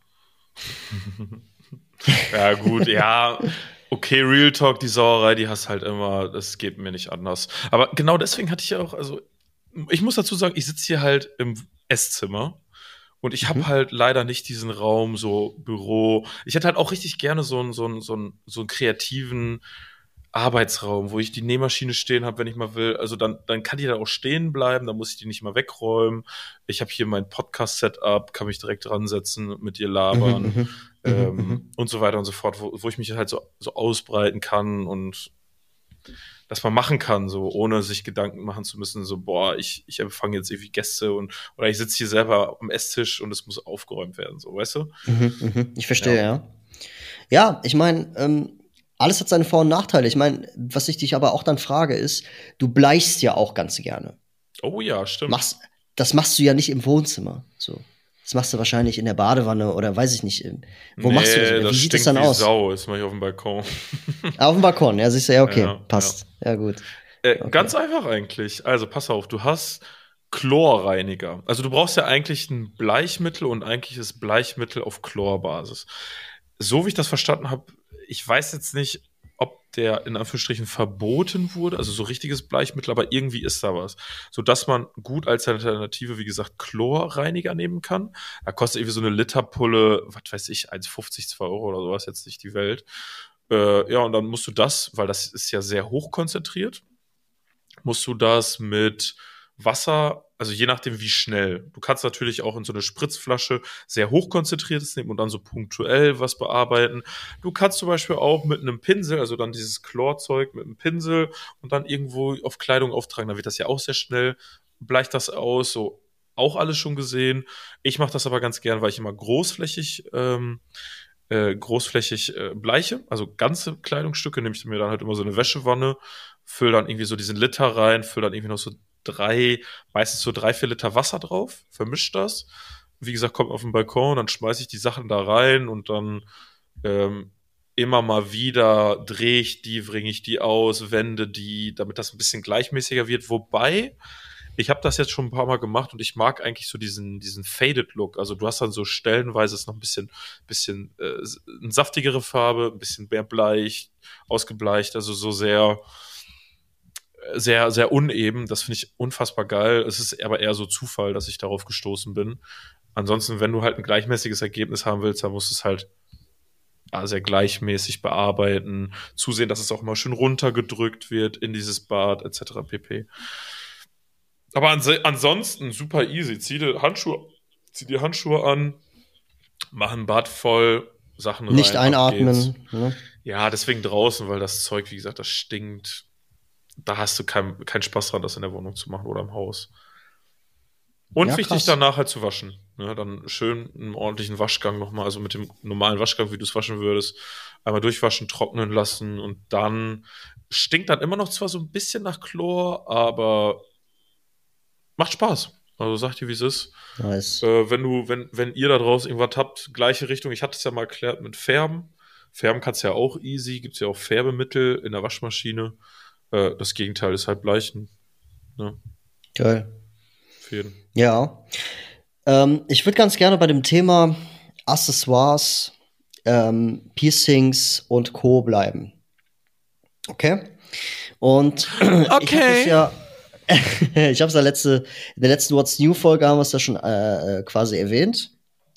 Ja, gut, ja. Okay, Real Talk, die Sauerei, die hast halt immer, das geht mir nicht anders. Aber genau deswegen hatte ich ja auch, also, ich muss dazu sagen, ich sitze hier halt im Esszimmer und ich habe Mhm. halt leider nicht diesen Raum, so Büro. Ich hätte halt auch richtig gerne so einen, so einen, so einen, so einen kreativen Arbeitsraum, wo ich die Nähmaschine stehen habe, wenn ich mal will. Also dann, dann kann die da auch stehen bleiben, dann muss ich die nicht mal wegräumen. Ich habe hier mein Podcast-Setup, kann mich direkt dran setzen, mit dir labern, Mhm, mhm, ähm, mhm. und so weiter und so fort, wo, wo ich mich halt so, so ausbreiten kann und das man machen kann, so ohne sich Gedanken machen zu müssen, so boah, ich, ich empfange jetzt irgendwie Gäste und oder ich sitze hier selber am Esstisch und es muss aufgeräumt werden, so, weißt du? Mhm, mhm. Ich verstehe, Ja. ja. Ja, ich meine, ähm, alles hat seine Vor- und Nachteile. Ich meine, was ich dich aber auch dann frage, ist, du bleichst ja auch ganz gerne. Oh ja, stimmt. Machst, das machst du ja nicht im Wohnzimmer. So. Das machst du wahrscheinlich in der Badewanne oder weiß ich nicht. in- Wo machst du das? Nee, Wie das sieht das stinkt dann wie aus? Sau, das mache ich auf dem Balkon. Ah, auf dem Balkon, ja, siehst du, ja, okay, Ja, passt. Ja, gut. Äh, Okay. ganz einfach eigentlich. Also pass auf, du hast Chlorreiniger. Also du brauchst ja eigentlich ein Bleichmittel und eigentlich ist Bleichmittel auf Chlorbasis. So wie ich das verstanden habe, ich weiß jetzt nicht, ob der in Anführungsstrichen verboten wurde, also so richtiges Bleichmittel, aber irgendwie ist da was. Sodass man gut als Alternative, wie gesagt, Chlorreiniger nehmen kann. Da kostet irgendwie so eine Literpulle, was weiß ich, eins fünfzig, zwei Euro oder sowas, jetzt nicht die Welt. Äh, ja, und dann musst du das, weil das ist ja sehr hoch konzentriert, musst du das mit Wasser, also je nachdem wie schnell. Du kannst natürlich auch in so eine Spritzflasche sehr hochkonzentriertes nehmen und dann so punktuell was bearbeiten. Du kannst zum Beispiel auch mit einem Pinsel, also dann dieses Chlorzeug mit einem Pinsel und dann irgendwo auf Kleidung auftragen, dann wird das ja auch sehr schnell, bleicht das aus, so auch alles schon gesehen. Ich mache das aber ganz gern, weil ich immer großflächig ähm, äh, großflächig äh, bleiche, also ganze Kleidungsstücke, nehme ich mir dann halt immer so eine Wäschewanne, fülle dann irgendwie so diesen Liter rein, fülle dann irgendwie noch so drei, meistens so drei, vier Liter Wasser drauf, vermischt das. Wie gesagt, kommt auf den Balkon, dann schmeiße ich die Sachen da rein und dann ähm, immer mal wieder drehe ich die, bringe ich die aus, wende die, damit das ein bisschen gleichmäßiger wird. Wobei, ich habe das jetzt schon ein paar Mal gemacht und ich mag eigentlich so diesen, diesen Faded Look. Also du hast dann so stellenweise ist noch ein bisschen, bisschen äh, eine saftigere Farbe, ein bisschen mehr bleich, ausgebleicht, also so sehr, sehr, sehr uneben. Das finde ich unfassbar geil. Es ist aber eher so Zufall, dass ich darauf gestoßen bin. Ansonsten, wenn du halt ein gleichmäßiges Ergebnis haben willst, dann musst du es halt ja, sehr gleichmäßig bearbeiten, zusehen, dass es auch mal schön runtergedrückt wird in dieses Bad, et cetera pp. Aber ans- ansonsten super easy. Zieh dir Handschuhe, zieh dir Handschuhe an, mach ein Bad voll, Sachen rein, Nicht ab geht's. einatmen. Ne? Ja, deswegen draußen, weil das Zeug, wie gesagt, das stinkt. Da hast du keinen keinen Spaß dran, das in der Wohnung zu machen oder im Haus. Und Ja, wichtig krass. danach halt zu waschen. Ne, dann schön einen ordentlichen Waschgang nochmal, also mit dem normalen Waschgang, wie du es waschen würdest, einmal durchwaschen, trocknen lassen und dann stinkt dann immer noch zwar so ein bisschen nach Chlor, aber macht Spaß. Also sag dir, wie es ist. Nice. Äh, wenn du, wenn, wenn ihr da draußen irgendwas habt, gleiche Richtung, ich hatte es ja mal erklärt mit Färben. Färben kannst du ja auch easy, gibt es ja auch Färbemittel in der Waschmaschine. Äh, das Gegenteil ist halt Bleichen. Ne? Geil. Für jeden. Ja. Ähm, ich würde ganz gerne bei dem Thema Accessoires, ähm, Piercings und Co. bleiben. Okay? Und ich habe das ja, ich habe es ja letzte, in der letzten What's New Folge haben wir es ja schon äh, äh, quasi erwähnt.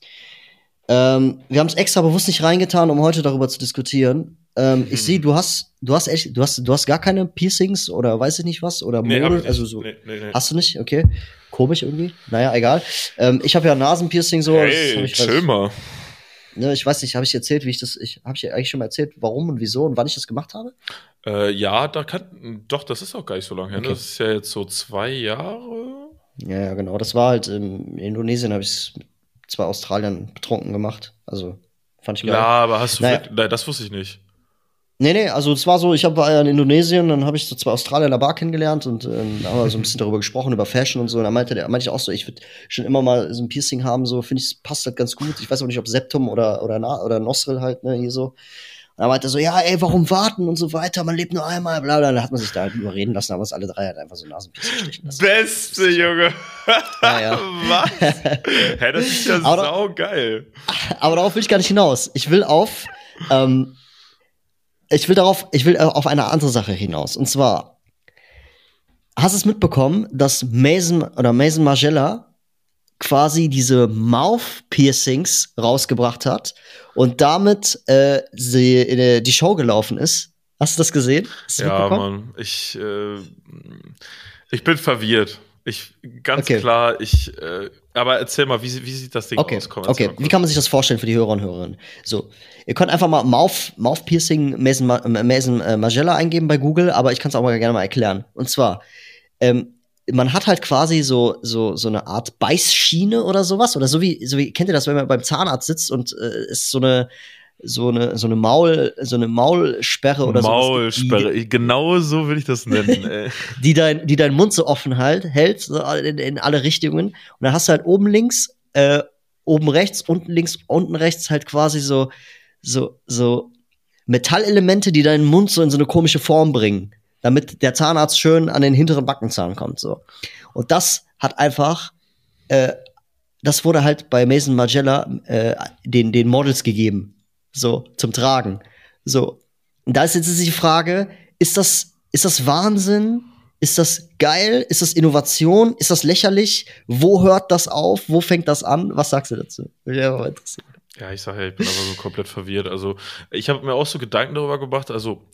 Ähm, wir haben es extra bewusst nicht reingetan, um heute darüber zu diskutieren. Ähm, ich sehe, du hast, du hast echt, du hast, du hast gar keine Piercings oder weiß ich nicht was oder Nee, hab ich Mode, nicht. also so. Nee, nee, nee. Hast du nicht? Okay. Komisch irgendwie. Naja, egal. Ähm, ich habe ja Nasenpiercing so. das hab Hey, ich, chill mal. ne, ich weiß nicht, habe ich dir erzählt, wie ich das, ich habe ich dir eigentlich schon mal erzählt, warum und wieso und wann ich das gemacht habe? Äh, ja, da kann, doch, das ist auch gar nicht so lange her. Ne? Okay. Das ist ja jetzt so zwei Jahre. Ja, ja, genau. Das war halt ähm, in Indonesien, habe ich es mit zwei Australiern betrunken gemacht. Also, fand ich Ja, geil. aber hast du Naja, wirklich, nein, das wusste ich nicht. nee, nee, also es war so, ich hab, war ja in Indonesien, dann habe ich so zwei Australier in der Bar kennengelernt und ähm, da haben wir so ein bisschen darüber gesprochen, über Fashion und so. Und da meinte der, meinte ich auch so, ich würde schon immer mal so ein Piercing haben, so finde ich, es passt halt ganz gut. Ich weiß aber nicht, ob Septum oder oder Na oder Nostril halt, ne, hier so. Und dann meinte er so, ja, ey, warum warten und so weiter, man lebt nur einmal, bla bla. Da hat man sich da halt überreden lassen, haben uns alle drei halt einfach so Nasenpiercing stechen lassen. Beste, Junge. Ja, ja. Was? Hä, das ist ja Aber- saugeil. Aber darauf will ich gar nicht hinaus. Ich will auf, ähm, ich will darauf, ich will äh, auf eine andere Sache hinaus. Und zwar, hast du es mitbekommen, dass Mason oder Mason Margiela quasi diese Mouth-Piercings rausgebracht hat und damit äh, sie in äh, die Show gelaufen ist? Hast du das gesehen? Hast du Ja, mitbekommen? Mann, ich, äh, ich bin verwirrt. Ich, ganz Okay. klar, ich, äh, aber erzähl mal, wie, wie sieht das Ding Okay, aus? Komm, erzähl okay. mal kurz. Wie kann man sich das vorstellen für die Hörer und Hörerinnen? So, ihr könnt einfach mal Mouth, Mouth Piercing Mason, Ma- äh, Mason äh, Margiela eingeben bei Google, aber ich kann es auch mal gerne mal erklären. Und zwar, ähm, man hat halt quasi so so so eine Art Beißschiene oder sowas oder so wie so wie kennt ihr das, wenn man beim Zahnarzt sitzt und äh, ist so eine so eine so eine Maul so eine Maulsperre oder sowas gibt, Maulsperre, genau so will ich das nennen, ey. die, die dein die deinen Mund so offen halt hält so in, in alle Richtungen und dann hast du halt oben links äh, oben rechts unten links unten rechts halt quasi so so so Metallelemente, die deinen Mund so in so eine komische Form bringen, damit der Zahnarzt schön an den hinteren Backenzahn kommt, so. Und das hat einfach, äh, das wurde halt bei Mason Margiela äh, den, den Models gegeben, so, zum Tragen. So. Und da ist jetzt die Frage, ist das, ist das Wahnsinn? Ist das geil? Ist das Innovation? Ist das lächerlich? Wo hört das auf? Wo fängt das an? Was sagst du dazu? Würde mich einfach mal interessieren. Ja, ich sage ja, ich bin aber so komplett verwirrt. Also, ich habe mir auch so Gedanken darüber gemacht. Also,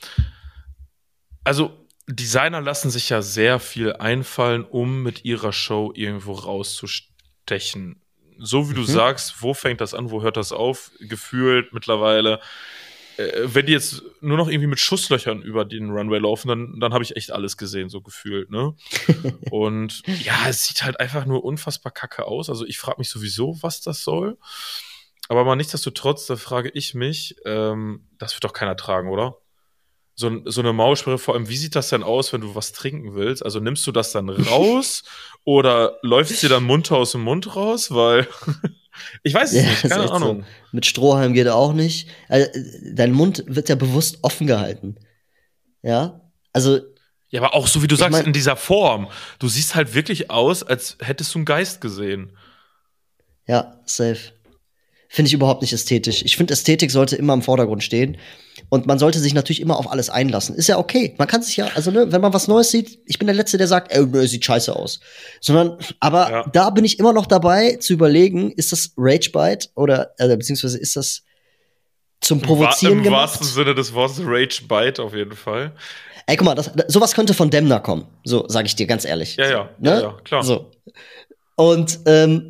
also Designer lassen sich ja sehr viel einfallen, um mit ihrer Show irgendwo rauszustechen. So wie du Mhm. sagst, wo fängt das an, wo hört das auf? Gefühlt mittlerweile. Äh, wenn die jetzt nur noch irgendwie mit Schusslöchern über den Runway laufen, dann, dann habe ich echt alles gesehen, so gefühlt, ne? Und ja, es sieht halt einfach nur unfassbar kacke aus. Also ich frage mich sowieso, was das soll. Aber mal nichtsdestotrotz, da frage ich mich, ähm, das wird doch keiner tragen, oder? So, so eine Maulsperre, vor allem, wie sieht das denn aus, wenn du was trinken willst? Also nimmst du das dann raus oder läuft dir dann munter aus dem Mund raus? Weil, ich weiß es Ja, nicht, ist keine echt Ahnung. so. Mit Strohhalm geht auch nicht. Also, äh, dein Mund wird ja bewusst offen gehalten. Ja? Also, Ja, aber auch so wie du Ich sagst, mein- in dieser Form. Du siehst halt wirklich aus, als hättest du einen Geist gesehen. ja, safe. Finde ich überhaupt nicht ästhetisch. Ich finde, Ästhetik sollte immer im Vordergrund stehen. Und man sollte sich natürlich immer auf alles einlassen. Ist ja okay. Man kann sich ja, also, ne, wenn man was Neues sieht, ich bin der Letzte, der sagt, ey, ne, sieht scheiße aus. Sondern, aber Ja. da bin ich immer noch dabei, zu überlegen, ist das Ragebite oder, äh, beziehungsweise ist das zum Provozieren Im, wa- im gemacht? wahrsten Sinne des Wortes Rage Bite auf jeden Fall. Ey, guck mal, das, das, sowas könnte von Demner kommen. So, sage ich dir ganz ehrlich. Ja, so, ja, ne? ja, ja, klar. So. Und ähm,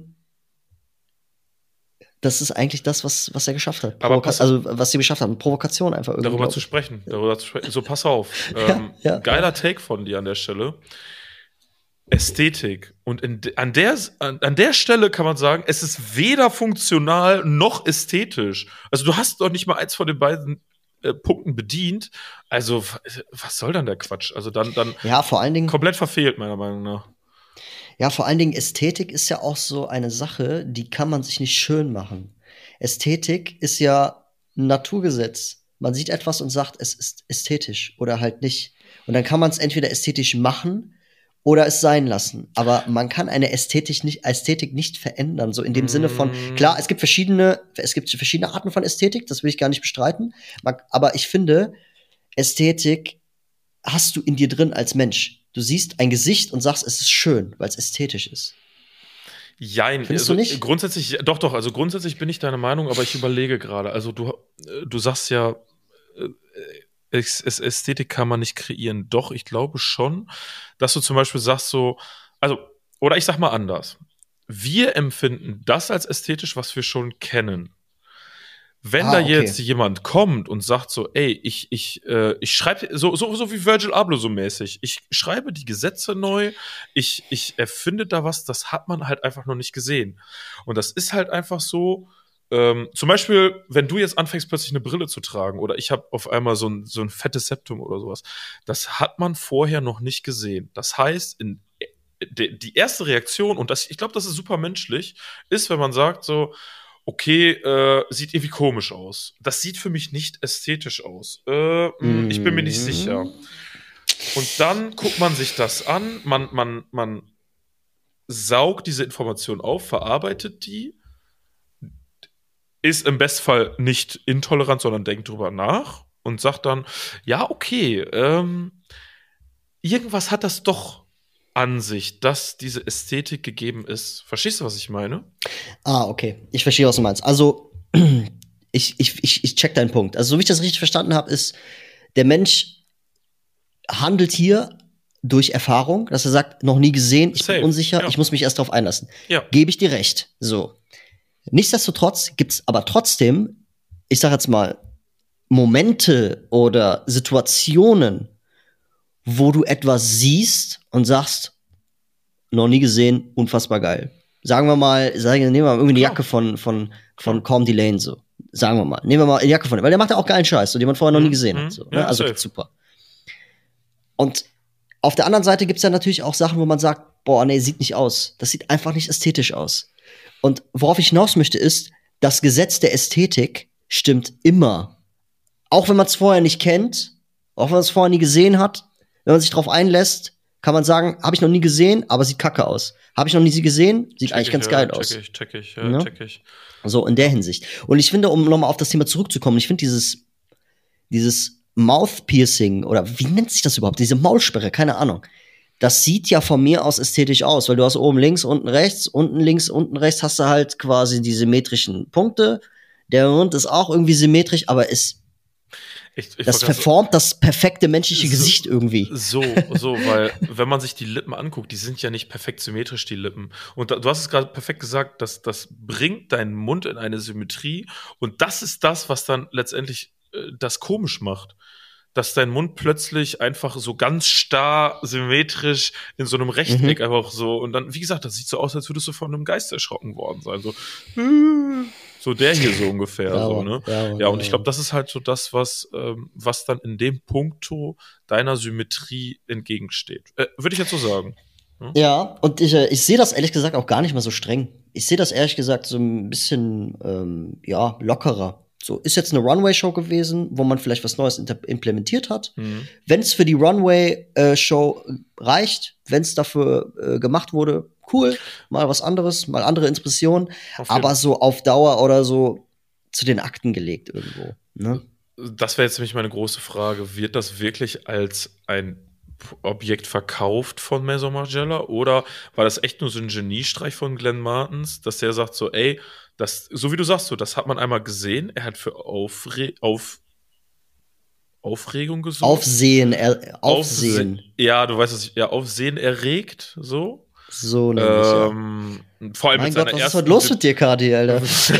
das ist eigentlich das, was, was er geschafft hat. Aber Provoka- pass- also, was sie geschafft haben. Provokation einfach irgendwie. Darüber glaub zu ich. sprechen, darüber zu sprechen. So, pass auf. Ja, Ähm, ja, geiler ja. Take von dir an der Stelle. Ästhetik. Und in, de- an, der, an, an der Stelle kann man sagen, es ist weder funktional noch ästhetisch. Also du hast doch nicht mal eins von den beiden äh, Punkten bedient. Also w- was soll dann der Quatsch? Also dann, dann Ja, vor allen Dingen, komplett verfehlt, meiner Meinung nach. ja, vor allen Dingen Ästhetik ist ja auch so eine Sache, die kann man sich nicht schön machen. Ästhetik ist ja ein Naturgesetz. Man sieht etwas und sagt, es ist ästhetisch oder halt nicht. Und dann kann man es entweder ästhetisch machen oder es sein lassen. Aber man kann eine Ästhetik nicht, Ästhetik nicht verändern. So in dem Sinne von, Mm. klar, es gibt verschiedene, es gibt verschiedene Arten von Ästhetik, das will ich gar nicht bestreiten. Man, aber ich finde, Ästhetik hast du in dir drin als Mensch. Du siehst ein Gesicht und sagst, es ist schön, weil es ästhetisch ist. Jein, Findest also du nicht? grundsätzlich, doch, doch, also grundsätzlich bin ich deiner Meinung, aber ich überlege gerade. Also du, äh, du sagst ja, äh, es, es, Ästhetik kann man nicht kreieren. Doch, ich glaube schon, dass du zum Beispiel sagst so, also, oder ich sag mal anders. Wir empfinden das als ästhetisch, was wir schon kennen. Wenn Ah, da okay. jetzt jemand kommt und sagt so, ey, ich, ich, äh, ich schreibe, so, so, so wie Virgil Abloh so mäßig, ich schreibe die Gesetze neu, ich, ich erfinde da was, das hat man halt einfach noch nicht gesehen. Und das ist halt einfach so, ähm, zum Beispiel, wenn du jetzt anfängst, plötzlich eine Brille zu tragen oder ich habe auf einmal so ein, so ein fettes Septum oder sowas, das hat man vorher noch nicht gesehen. Das heißt, in, die, die erste Reaktion, und das, ich glaube, das ist super menschlich, ist, wenn man sagt so, okay, äh, sieht irgendwie komisch aus. Das sieht für mich nicht ästhetisch aus. Äh, mh, ich bin mir nicht sicher. Mhm. Und dann guckt man sich das an, man, man, man saugt diese Information auf, verarbeitet die, ist im Bestfall nicht intolerant, sondern denkt drüber nach und sagt dann, ja, okay, ähm, irgendwas hat das doch an sich, dass diese Ästhetik gegeben ist. Verstehst du, was ich meine? Ah, okay. Ich verstehe, was du meinst. Also, ich, ich, ich, ich check deinen Punkt. Also, so wie ich das richtig verstanden habe, ist, der Mensch handelt hier durch Erfahrung, dass er sagt, noch nie gesehen, ich Safe, bin unsicher, ja. ich muss mich erst darauf einlassen. Ja. Gebe ich dir recht. So. Nichtsdestotrotz gibt's aber trotzdem, ich sag jetzt mal, Momente oder Situationen, wo du etwas siehst und sagst, noch nie gesehen, unfassbar geil. Sagen wir mal, sagen, nehmen wir mal irgendwie eine Klar. Jacke von, von, von Corm Delane, so. Sagen wir mal. Nehmen wir mal eine Jacke von ihm, weil der macht ja auch geilen Scheiß, so, den man vorher noch nie Mhm, gesehen mhm. hat. So, ne? Ja, Also safe. super. Und auf der anderen Seite gibt's ja natürlich auch Sachen, wo man sagt, boah, nee, sieht nicht aus. Das sieht einfach nicht ästhetisch aus. Und worauf ich hinaus möchte, ist, das Gesetz der Ästhetik stimmt immer. Auch wenn man es vorher nicht kennt, auch wenn man es vorher nie gesehen hat, wenn man sich drauf einlässt, kann man sagen, habe ich noch nie gesehen, aber sieht kacke aus. Habe ich noch nie sie gesehen, sieht Check eigentlich ich, ganz ja, geil check aus. ich, check ich, ja, Ne? check ich. So in der Hinsicht. Und ich finde, um nochmal auf das Thema zurückzukommen, ich finde dieses, dieses Mouth-Piercing, oder wie nennt sich das überhaupt? Diese Maulsperre, keine Ahnung. Das sieht ja von mir aus ästhetisch aus, weil du hast oben links, unten rechts, unten links, unten rechts hast du halt quasi die symmetrischen Punkte. Der Mund ist auch irgendwie symmetrisch, aber es, Ich, ich das wollte grad verformt das perfekte menschliche So- Gesicht irgendwie. So, so, weil wenn man sich die Lippen anguckt, die sind ja nicht perfekt symmetrisch, die Lippen. Und da, du hast es gerade perfekt gesagt, dass das bringt deinen Mund in eine Symmetrie. Und das ist das, was dann letztendlich äh, das komisch macht. Dass dein Mund plötzlich einfach so ganz starr, symmetrisch in so einem Rechteck Mhm. einfach so. Und dann, wie gesagt, das sieht so aus, als würdest du von einem Geist erschrocken worden sein. So, äh, so der hier so ungefähr. Ja, so, Mann, ne? ja, Mann, Ja, und ja, ich glaube, Mann. das ist halt so das, was, ähm, was dann in dem Punkto deiner Symmetrie entgegensteht. Äh, Würde ich jetzt so sagen. Ja, und ich, äh, ich sehe das ehrlich gesagt auch gar nicht mal so streng. Ich sehe das ehrlich gesagt so ein bisschen, ähm, ja, lockerer. So, ist jetzt eine Runway-Show gewesen, wo man vielleicht was Neues inter- implementiert hat. Mhm. Wenn es für die Runway-Show reicht, wenn es dafür äh, gemacht wurde, cool, mal was anderes, mal andere Impressionen, Auf jeden- aber so auf Dauer oder so zu den Akten gelegt irgendwo. Ne? Das wäre jetzt nämlich meine große Frage. Wird das wirklich als ein P- Objekt verkauft von Maison Margiela oder war das echt nur so ein Geniestreich von Glenn Martens, dass der sagt so, ey, das, so wie du sagst, so, das hat man einmal gesehen, er hat für Aufre auf Aufregung gesorgt. Aufsehen, er, Aufsehen. Aufse- Ja, du weißt, was ich, ja, Aufsehen erregt, so. So nämlich, ja. Ähm, vor allem Mein mit Gott, seiner was ist ersten heute los mit dir, Kadi, Alter?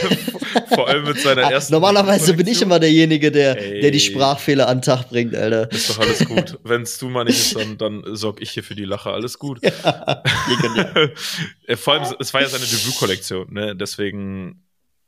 Vor allem mit seiner Ah, ersten Normalerweise bin ich Kollektion. immer derjenige, der, Ey. der die Sprachfehler an den Tag bringt, Alter. Ist doch alles gut. Wenn's du mal nicht ist, dann, dann sorg ich hier für die Lache. Alles gut. Legendär. Äh, Vor allem, es war ja seine Debütkollektion, ne? Deswegen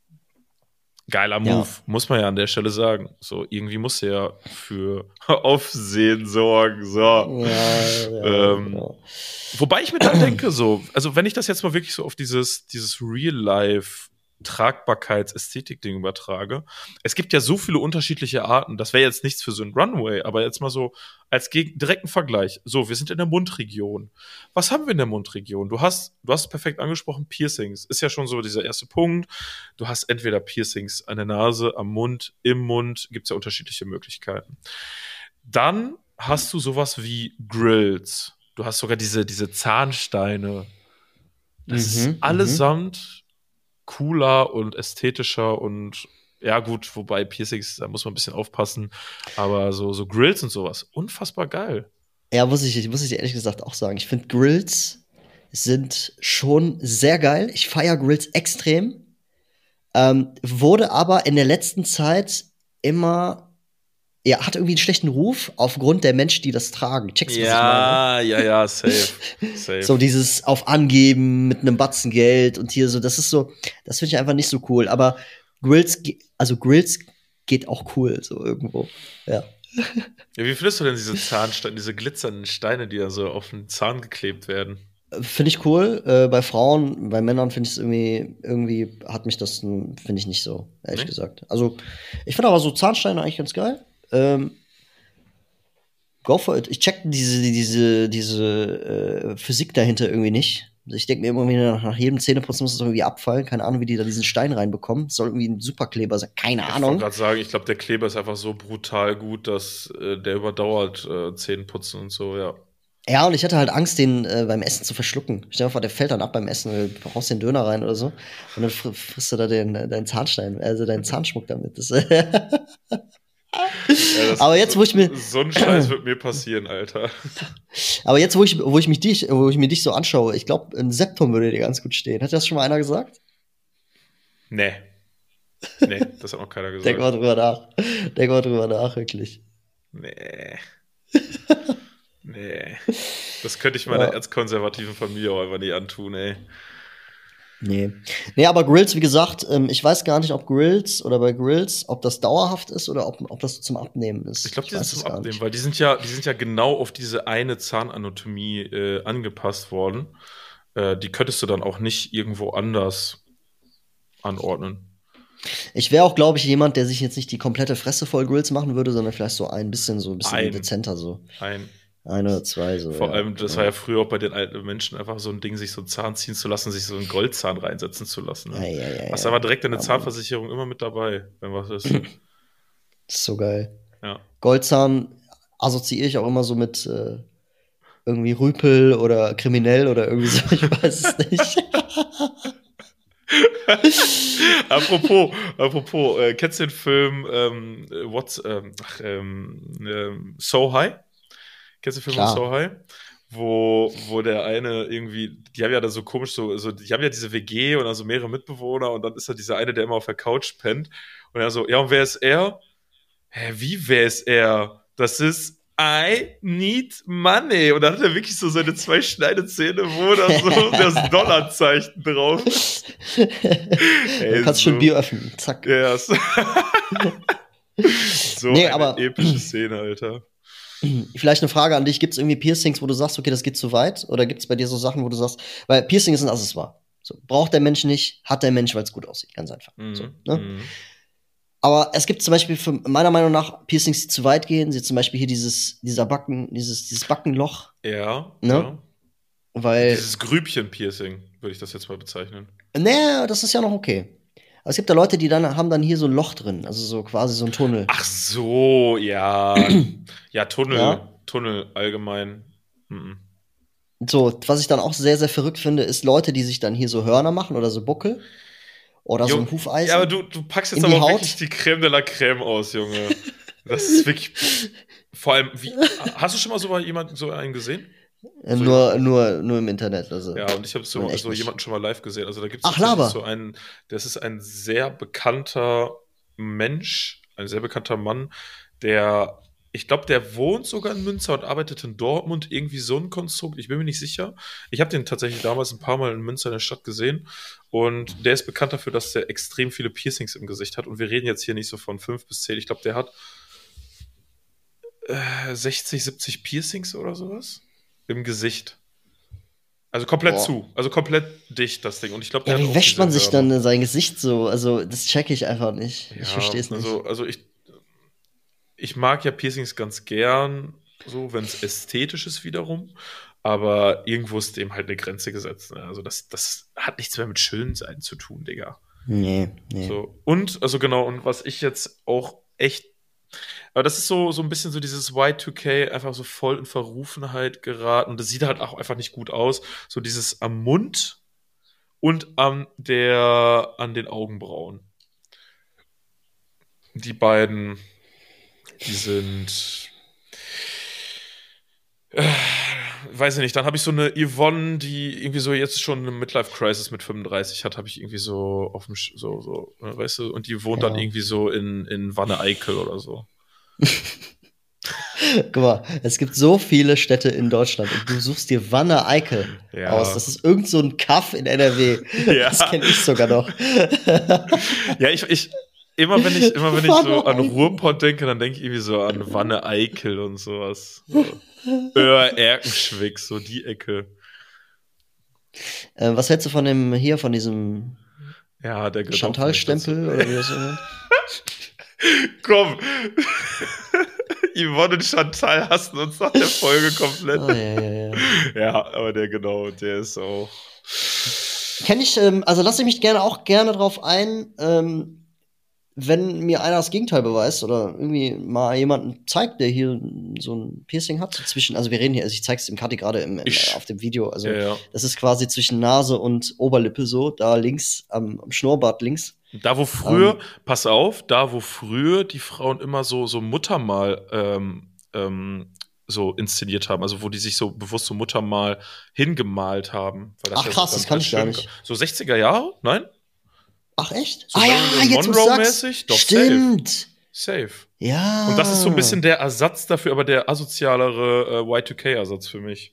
geiler Move, Ja. muss man ja an der Stelle sagen. So, irgendwie muss er ja für Aufsehen sorgen. So. Ja, ja, Ähm, ja. Wobei ich mir dann denke, so, also wenn ich das jetzt mal wirklich so auf dieses, dieses Real-Life Tragbarkeits-Ästhetik-Ding übertrage, es gibt ja so viele unterschiedliche Arten, das wäre jetzt nichts für so ein Runway, aber jetzt mal so als geg- direkten Vergleich. So, wir sind in der Mundregion. Was haben wir in der Mundregion? Du hast, du hast es perfekt angesprochen, Piercings. Ist ja schon so dieser erste Punkt. Du hast entweder Piercings an der Nase, am Mund, im Mund, gibt es ja unterschiedliche Möglichkeiten. Dann hast du sowas wie Grills. Du hast sogar diese, diese Zahnsteine. Das Mhm, ist mhm. allesamt cooler und ästhetischer und ja gut, wobei Piercings, da muss man ein bisschen aufpassen, aber so, so Grills und sowas, unfassbar geil. Ja, muss ich, muss ich dir ehrlich gesagt auch sagen. Ich finde, Grills sind schon sehr geil. Ich feiere Grills extrem. Ähm, wurde aber in der letzten Zeit immer, ja, hat irgendwie einen schlechten Ruf aufgrund der Menschen, die das tragen. Checkst du, was ich meine? Ja, ja, ja, safe. So Safe. dieses auf Angeben mit einem Batzen Geld und hier so, das ist so, das finde ich einfach nicht so cool. Aber Grills, ge- also Grills geht auch cool, so irgendwo. Ja. Ja, wie findest du denn diese Zahnsteine, diese glitzernden Steine, die da so auf den Zahn geklebt werden? Finde ich cool. Äh, bei Frauen, bei Männern finde ich es irgendwie, irgendwie hat mich das, hm, finde ich nicht so, ehrlich Nee? gesagt. Also, ich finde aber so Zahnsteine eigentlich ganz geil. Ähm, go for it. Ich check diese, diese, diese äh, Physik dahinter irgendwie nicht. Also ich denke mir irgendwie, nach, nach jedem Zähneputzen muss es irgendwie abfallen. Keine Ahnung, wie die da diesen Stein reinbekommen. Das soll irgendwie ein Superkleber sein. Keine Ich wollte Ahnung. gerade sagen, ich glaube, der Kleber ist einfach so brutal gut, dass äh, der überdauert äh, Zähneputzen und so, ja. Ja, und ich hatte halt Angst, den äh, beim Essen zu verschlucken. Stell dir mal vor, der fällt dann ab beim Essen, du haust den Döner rein oder so. Und dann fr frisst du da den, äh, deinen Zahnstein, also deinen Zahnschmuck damit. Das, Ja, das, aber jetzt, so, wo ich mir, so ein Scheiß wird mir passieren, Alter. aber jetzt, wo ich, wo ich mich dich, wo ich mir dich so anschaue, ich glaube, ein Septum würde dir ganz gut stehen. Hat das schon mal einer gesagt? Nee. Nee, das hat noch keiner Denk mal gesagt. drüber nach. Denk mal drüber nach, wirklich. Nee. Nee. Das könnte ich meiner Ja. erzkonservativen Familie auch einfach nicht antun, ey. Nee. Nee, aber Grills, wie gesagt, ähm, ich weiß gar nicht, ob Grills oder bei Grills, ob das dauerhaft ist oder ob, ob das zum Abnehmen Ich ist. glaube, Ich die sind weiß zum es gar Abnehmen, nicht. weil die sind ja, die sind ja genau auf diese eine Zahnanatomie äh, angepasst worden. Äh, die könntest du dann auch nicht irgendwo anders anordnen. Ich wäre auch, glaube ich, jemand, der sich jetzt nicht die komplette Fresse voll Grills machen würde, sondern vielleicht so ein bisschen, so ein bisschen Ein, dezenter, so. ein. Ein oder zwei, so, Vor ja, allem, das war genau. ja früher auch bei den alten Menschen einfach so ein Ding, sich so einen Zahn ziehen zu lassen, sich so einen Goldzahn reinsetzen zu lassen. Ja, Ne? ja, ja, Hast ja. aber direkt deine Ja, Mann. Zahnversicherung immer mit dabei, wenn was ist. Das ist so geil. Ja. Goldzahn assoziiere ich auch immer so mit äh, irgendwie Rüpel oder kriminell oder irgendwie so, ich weiß es nicht. apropos, apropos, äh, kennst du den Film ähm, What's, ähm, ach, ähm, ähm, So High? Kennst du den Film Klar. So High? Wo, wo der eine irgendwie, die haben ja da so komisch, so, so, die haben ja diese W G und also mehrere Mitbewohner und dann ist da dieser eine, der immer auf der Couch pennt und er so, ja, und wer ist er? Hä, wie, wer ist er? Das ist I need money. Und dann hat er wirklich so seine zwei Schneidezähne, wo da so das Dollarzeichen drauf ist. Dann Ey, kannst du schon so. Bier öffnen. Zack. Ja, so, so Nee, eine aber epische Szene, Alter. vielleicht eine Frage an dich. Gibt es irgendwie Piercings, wo du sagst, okay, das geht zu weit? Oder gibt es bei dir so Sachen, wo du sagst, weil Piercing ist ein Accessoire. So, braucht der Mensch nicht, hat der Mensch, weil es gut aussieht. Ganz einfach. So, Mhm, ne? mhm. Aber es gibt zum Beispiel für, meiner Meinung nach Piercings, die zu weit gehen. Sie zum Beispiel hier dieses, dieser Backen, dieses, dieses Backenloch, Ja, ne? ja. Weil, Dieses Grübchen-Piercing, würde ich das jetzt mal bezeichnen. ne, das ist ja noch okay. Aber es gibt da Leute, die dann haben dann hier so ein Loch drin, also so quasi so ein Tunnel. Ach so, ja. Ja, Tunnel, Ja. Tunnel allgemein. Mhm. So, was ich dann auch sehr, sehr verrückt finde, ist Leute, die sich dann hier so Hörner machen oder so Buckel oder so Jo, ein ja, aber Hufeisen du, du packst jetzt in die aber auch Haut. wirklich die Creme de la Creme aus, Junge. Das ist wirklich. Vor allem, wie, hast du schon mal so mal jemanden so einen gesehen? Äh, So, nur, nur, nur im Internet, also ja, und ich habe ich meine so, echt so nicht. jemanden schon mal live gesehen. Also da gibt es Ach, tatsächlich so Laber. einen, das ist ein sehr bekannter Mensch, ein sehr bekannter Mann, der, ich glaube, der wohnt sogar in Münster und arbeitet in Dortmund, irgendwie so ein Konstrukt, ich bin mir nicht sicher. Ich habe den tatsächlich damals ein paar Mal in Münster in der Stadt gesehen und der ist bekannt dafür, dass der extrem viele Piercings im Gesicht hat und wir reden jetzt hier nicht so von fünf bis zehn, ich glaube, der hat äh, sechzig, siebzig Piercings oder sowas im Gesicht. Also komplett Boah. zu, also komplett dicht das Ding. Und ich glaube, der Ja, hat wie auch wäscht diese man sich Hörner. dann sein Gesicht so? Also, das checke ich einfach nicht. Ich verstehe Ja, es nicht. also, also ich, ich mag ja Piercings ganz gern, so, wenn es ästhetisch ist wiederum. Aber irgendwo ist dem halt eine Grenze gesetzt. Ne? Also das, das hat nichts mehr mit Schönsein zu tun, Digga. Nee, nee. So. Und, also genau, und was ich jetzt auch echt. Aber das ist so, so ein bisschen so dieses Y zwei K, einfach so voll in Verrufenheit geraten. Und das sieht halt auch einfach nicht gut aus. So dieses am Mund und an der, an den Augenbrauen. Die beiden, die sind. Äh, weiß ich nicht, dann habe ich so eine Yvonne, die irgendwie so jetzt schon eine Midlife-Crisis mit fünfunddreißig hat, habe ich irgendwie so auf dem, Sch- so, so, äh, weißt du, und die wohnt Ja. dann irgendwie so in, in Wanne-Eickel oder so. Guck mal, es gibt so viele Städte in Deutschland und du suchst dir Wanne-Eickel Ja. aus. Das ist irgend so ein Kaff in N R W. Ja. Das kenne ich sogar noch. Ja, ich, ich, immer wenn ich, immer wenn ich so an Wanne-Eickel. Ruhrpott denke, dann denke ich irgendwie so an Wanne-Eickel und sowas. So. Öhr, Erkenschwick, so die Ecke. Äh, was hältst du von dem hier, von diesem Ja, der gehört auch für mich Chantal-Stempel dazu. oder wie das so nennt? Komm. Yvonne und Chantal hassen uns nach der Folge komplett. Oh, ja, ja, ja. Ja, aber der genau, der ist auch. Kenn ich, ähm, also lasse ich mich gerne auch gerne drauf ein, ähm, wenn mir einer das Gegenteil beweist oder irgendwie mal jemanden zeigt, der hier so ein Piercing hat, so zwischen, also wir reden hier, also ich zeig's dem Kathi gerade im, im, Ich- auf dem Video, also Ja, ja. das ist quasi zwischen Nase und Oberlippe so, da links, am, am Schnurrbart links. Da, wo früher, Ähm. pass auf, da, wo früher die Frauen immer so, so Muttermal ähm, ähm, so inszeniert haben, also wo die sich so bewusst so Muttermal hingemalt haben. Weil Ach, ja krass, so das ganz kann ich gar schön- nicht. So sechziger Jahre? Nein? Ach echt? So ah ja, Marilyn jetzt wo du sagst. Monroe-mäßig? Doch, Stimmt. Safe. Ja. Und das ist so ein bisschen der Ersatz dafür, aber der asozialere äh, Y zwei K-Ersatz für mich.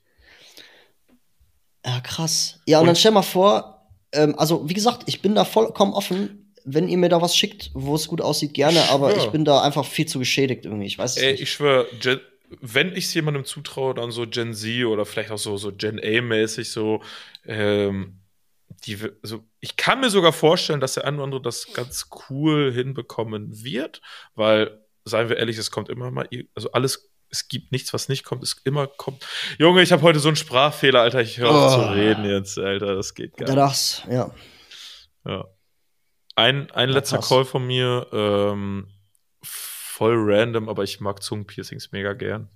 Ja, krass. Ja, und, Und- dann stell mal vor, ähm, also wie gesagt, ich bin da vollkommen offen, wenn ihr mir da was schickt, wo es gut aussieht, gerne, aber schwör. ich bin da einfach viel zu geschädigt irgendwie. Ich weiß es Ey, nicht. ich schwöre, Gen- wenn ich es jemandem zutraue, dann so Gen Z oder vielleicht auch so, so Gen A-mäßig so, ähm, die, w- also ich kann mir sogar vorstellen, dass der eine oder andere das ganz cool hinbekommen wird, weil, seien wir ehrlich, es kommt immer mal, also alles, es gibt nichts, was nicht kommt, es immer kommt. Junge, ich habe heute so einen Sprachfehler, Alter, ich höre auf Oh. zu reden jetzt, Alter, das geht gar Da nicht. das, ja. Ja. Ein, ein Ja, letzter krass. Call von mir, ähm, voll random, aber ich mag Zungenpiercings mega gern.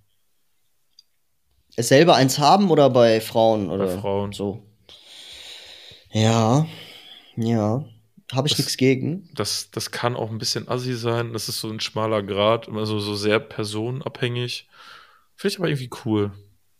Es selber eins haben oder bei Frauen oder Frauen. so? Ja, ja. Habe ich Das- nichts gegen. Das, das kann auch ein bisschen assi sein. Das ist so ein schmaler Grad, immer so, so sehr personenabhängig. Finde ich aber irgendwie cool.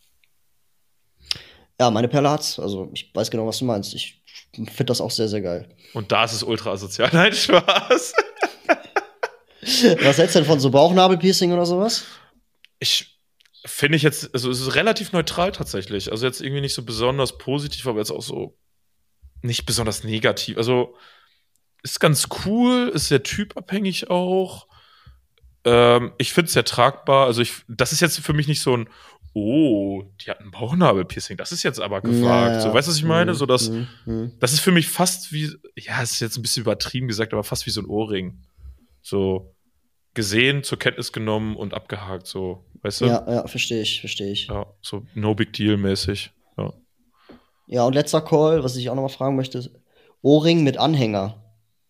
Ja, meine Perle hat's. Also ich weiß genau, was du meinst. Ich finde das auch sehr, sehr geil. Und da ist es ultra asozial. Nein, Spaß. Was hältst du denn von so Bauchnabelpiercing oder sowas? Ich finde ich jetzt, also es ist relativ neutral tatsächlich. Also jetzt irgendwie nicht so besonders positiv, aber jetzt auch so nicht besonders negativ. Also ist ganz cool, ist sehr typabhängig auch. Ähm, ich finde es sehr tragbar. Also ich, das ist jetzt für mich nicht so ein, oh, die hat ein Bauchnabelpiercing. Das ist jetzt aber gewagt. Ja, ja. So, weißt du, was ich meine? Mhm, So, dass, mhm, mhm. das ist für mich fast wie, ja, es ist jetzt ein bisschen übertrieben gesagt, aber fast wie so ein Ohrring. So gesehen, zur Kenntnis genommen und abgehakt, so, weißt du? Ja, ja, verstehe ich, verstehe ich. Ja, so no big deal mäßig. Ja. Ja, und letzter Call, was ich auch noch mal fragen möchte: Ohrring mit Anhänger.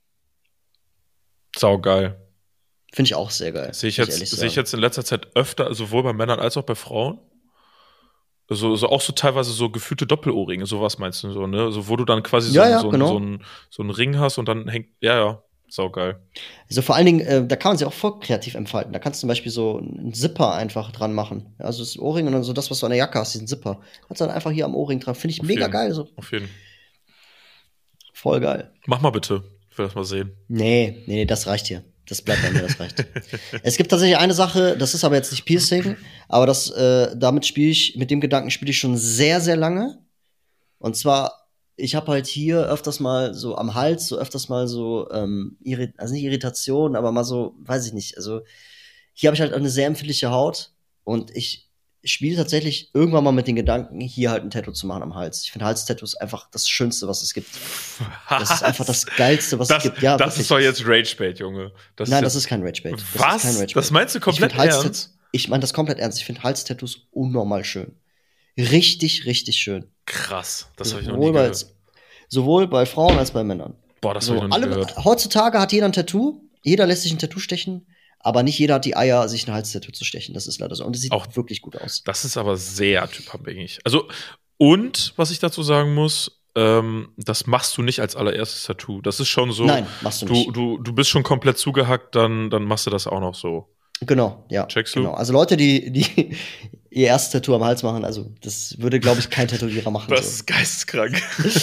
Saugeil. Finde ich auch sehr geil. Sehe ich, muss jetzt, ehrlich sehe ich sagen. jetzt in letzter Zeit öfter, sowohl bei Männern als auch bei Frauen. So, so auch so teilweise so gefühlte Doppelohrringe, sowas meinst du so, ne? So, wo du dann quasi so, Ja, ja, so, genau. so, einen, so einen Ring hast und dann hängt, ja, ja, saugeil. Also vor allen Dingen, äh, da kann man sich auch voll kreativ entfalten. Da kannst du zum Beispiel so einen Zipper einfach dran machen. Ja, also das Ohrring und dann so das, was du an der Jacke hast, diesen Zipper. Kannst du dann einfach hier am Ohrring dran. Finde ich Auf mega jeden. geil. So. Auf jeden. Voll geil. Mach mal bitte. Ich will das mal sehen. Nee, nee, nee, das reicht hier. Das bleibt bei mir, das reicht. Es gibt tatsächlich eine Sache, das ist aber jetzt nicht Piercing, aber das, äh, damit spiele ich, mit dem Gedanken spiele ich schon sehr, sehr lange. Und zwar, ich habe halt hier öfters mal so am Hals, so öfters mal so, ähm, Irrit also nicht Irritation, aber mal so, weiß ich nicht. Also hier habe ich halt eine sehr empfindliche Haut und ich spiele tatsächlich irgendwann mal mit den Gedanken, hier halt ein Tattoo zu machen am Hals. Ich finde Halstattoos einfach das Schönste, was es gibt. Das ist einfach das Geilste, was das, es gibt. Ja, das wirklich. ist doch jetzt Ragebait, Junge. Das Nein, ist das jetzt, ist kein Ragebait. Das was? Ist kein Ragebait. Das meinst du komplett ich find Halstat- ernst? Ich meine das komplett ernst. Ich finde Halstattoos unnormal schön. Richtig, richtig schön. 'Krass. Das habe ich noch nie Sowohl bei, gehört. sowohl bei Frauen als bei Männern. Boah, das So, habe ich noch nie alle, gehört. heutzutage hat jeder ein Tattoo. Jeder lässt sich ein Tattoo stechen. Aber nicht jeder hat die Eier, sich ein Halstattoo zu stechen. Das ist leider so. Und es sieht Auch- auch wirklich gut aus. Das ist aber sehr typabhängig. Also, und, was ich dazu sagen muss, ähm, das machst du nicht als allererstes Tattoo. Das ist schon so, Nein, machst du nicht. du, du, du bist schon komplett zugehackt, dann, dann machst du das auch noch so. Genau, ja. Checkst du? Genau. Also Leute, die, die, ihr erstes Tattoo am Hals machen. Also, das würde, glaube ich, kein Tätowierer machen. Das so. ist geisteskrank.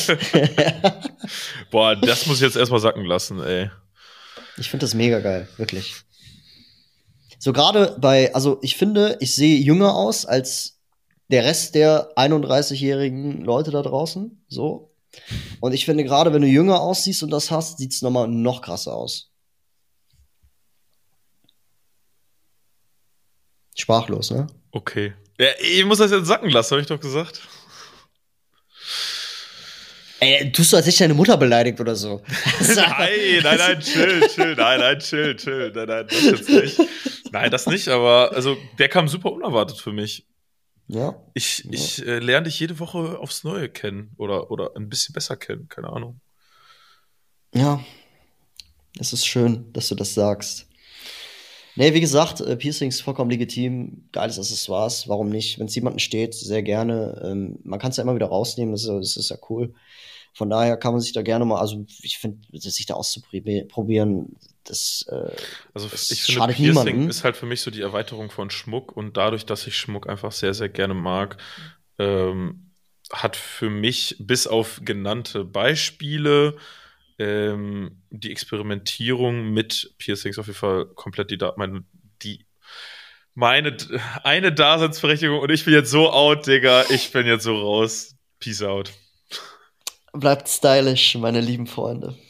Boah, das muss ich jetzt erstmal sacken lassen, ey. Ich finde das mega geil, wirklich. So gerade bei, also ich finde, ich sehe jünger aus als der Rest der einunddreißigjährigen Leute da draußen. So. Und ich finde, gerade wenn du jünger aussiehst und das hast, sieht's nochmal noch krasser aus. Sprachlos, ne? Okay. Ja, ich muss das jetzt sacken lassen, habe ich doch gesagt. Ey, tust du, als hätte ich deine Mutter beleidigt oder so? Nein, nein, nein, chill, chill, nein, nein, chill, chill, nein, nein, das jetzt nicht. Nein, das nicht, aber also der kam super unerwartet für mich. Ja. Ich, Ja. ich äh, lerne dich jede Woche aufs Neue kennen oder, oder ein bisschen besser kennen, keine Ahnung. Ja. Es ist schön, dass du das sagst. Nee, wie gesagt, äh, Piercings vollkommen legitim, geiles Accessoires, warum nicht? Wenn es jemanden steht, sehr gerne. Ähm, man kann es ja immer wieder rausnehmen, das ist, ja- das ist ja cool. Von daher kann man sich da gerne mal, also ich finde, sich da auszuprobieren, das, äh, Also das ich finde, schadet Piercing niemandem. ist halt für mich so die Erweiterung von Schmuck und dadurch, dass ich Schmuck einfach sehr, sehr gerne mag, ähm, hat für mich bis auf genannte Beispiele ähm, die Experimentierung mit Piercings auf jeden Fall komplett die, Da- meine, die meine d- eine Daseinsberechtigung und ich bin jetzt so out, Digga, ich bin jetzt so raus. Peace out. Bleibt stylisch, meine lieben Freunde.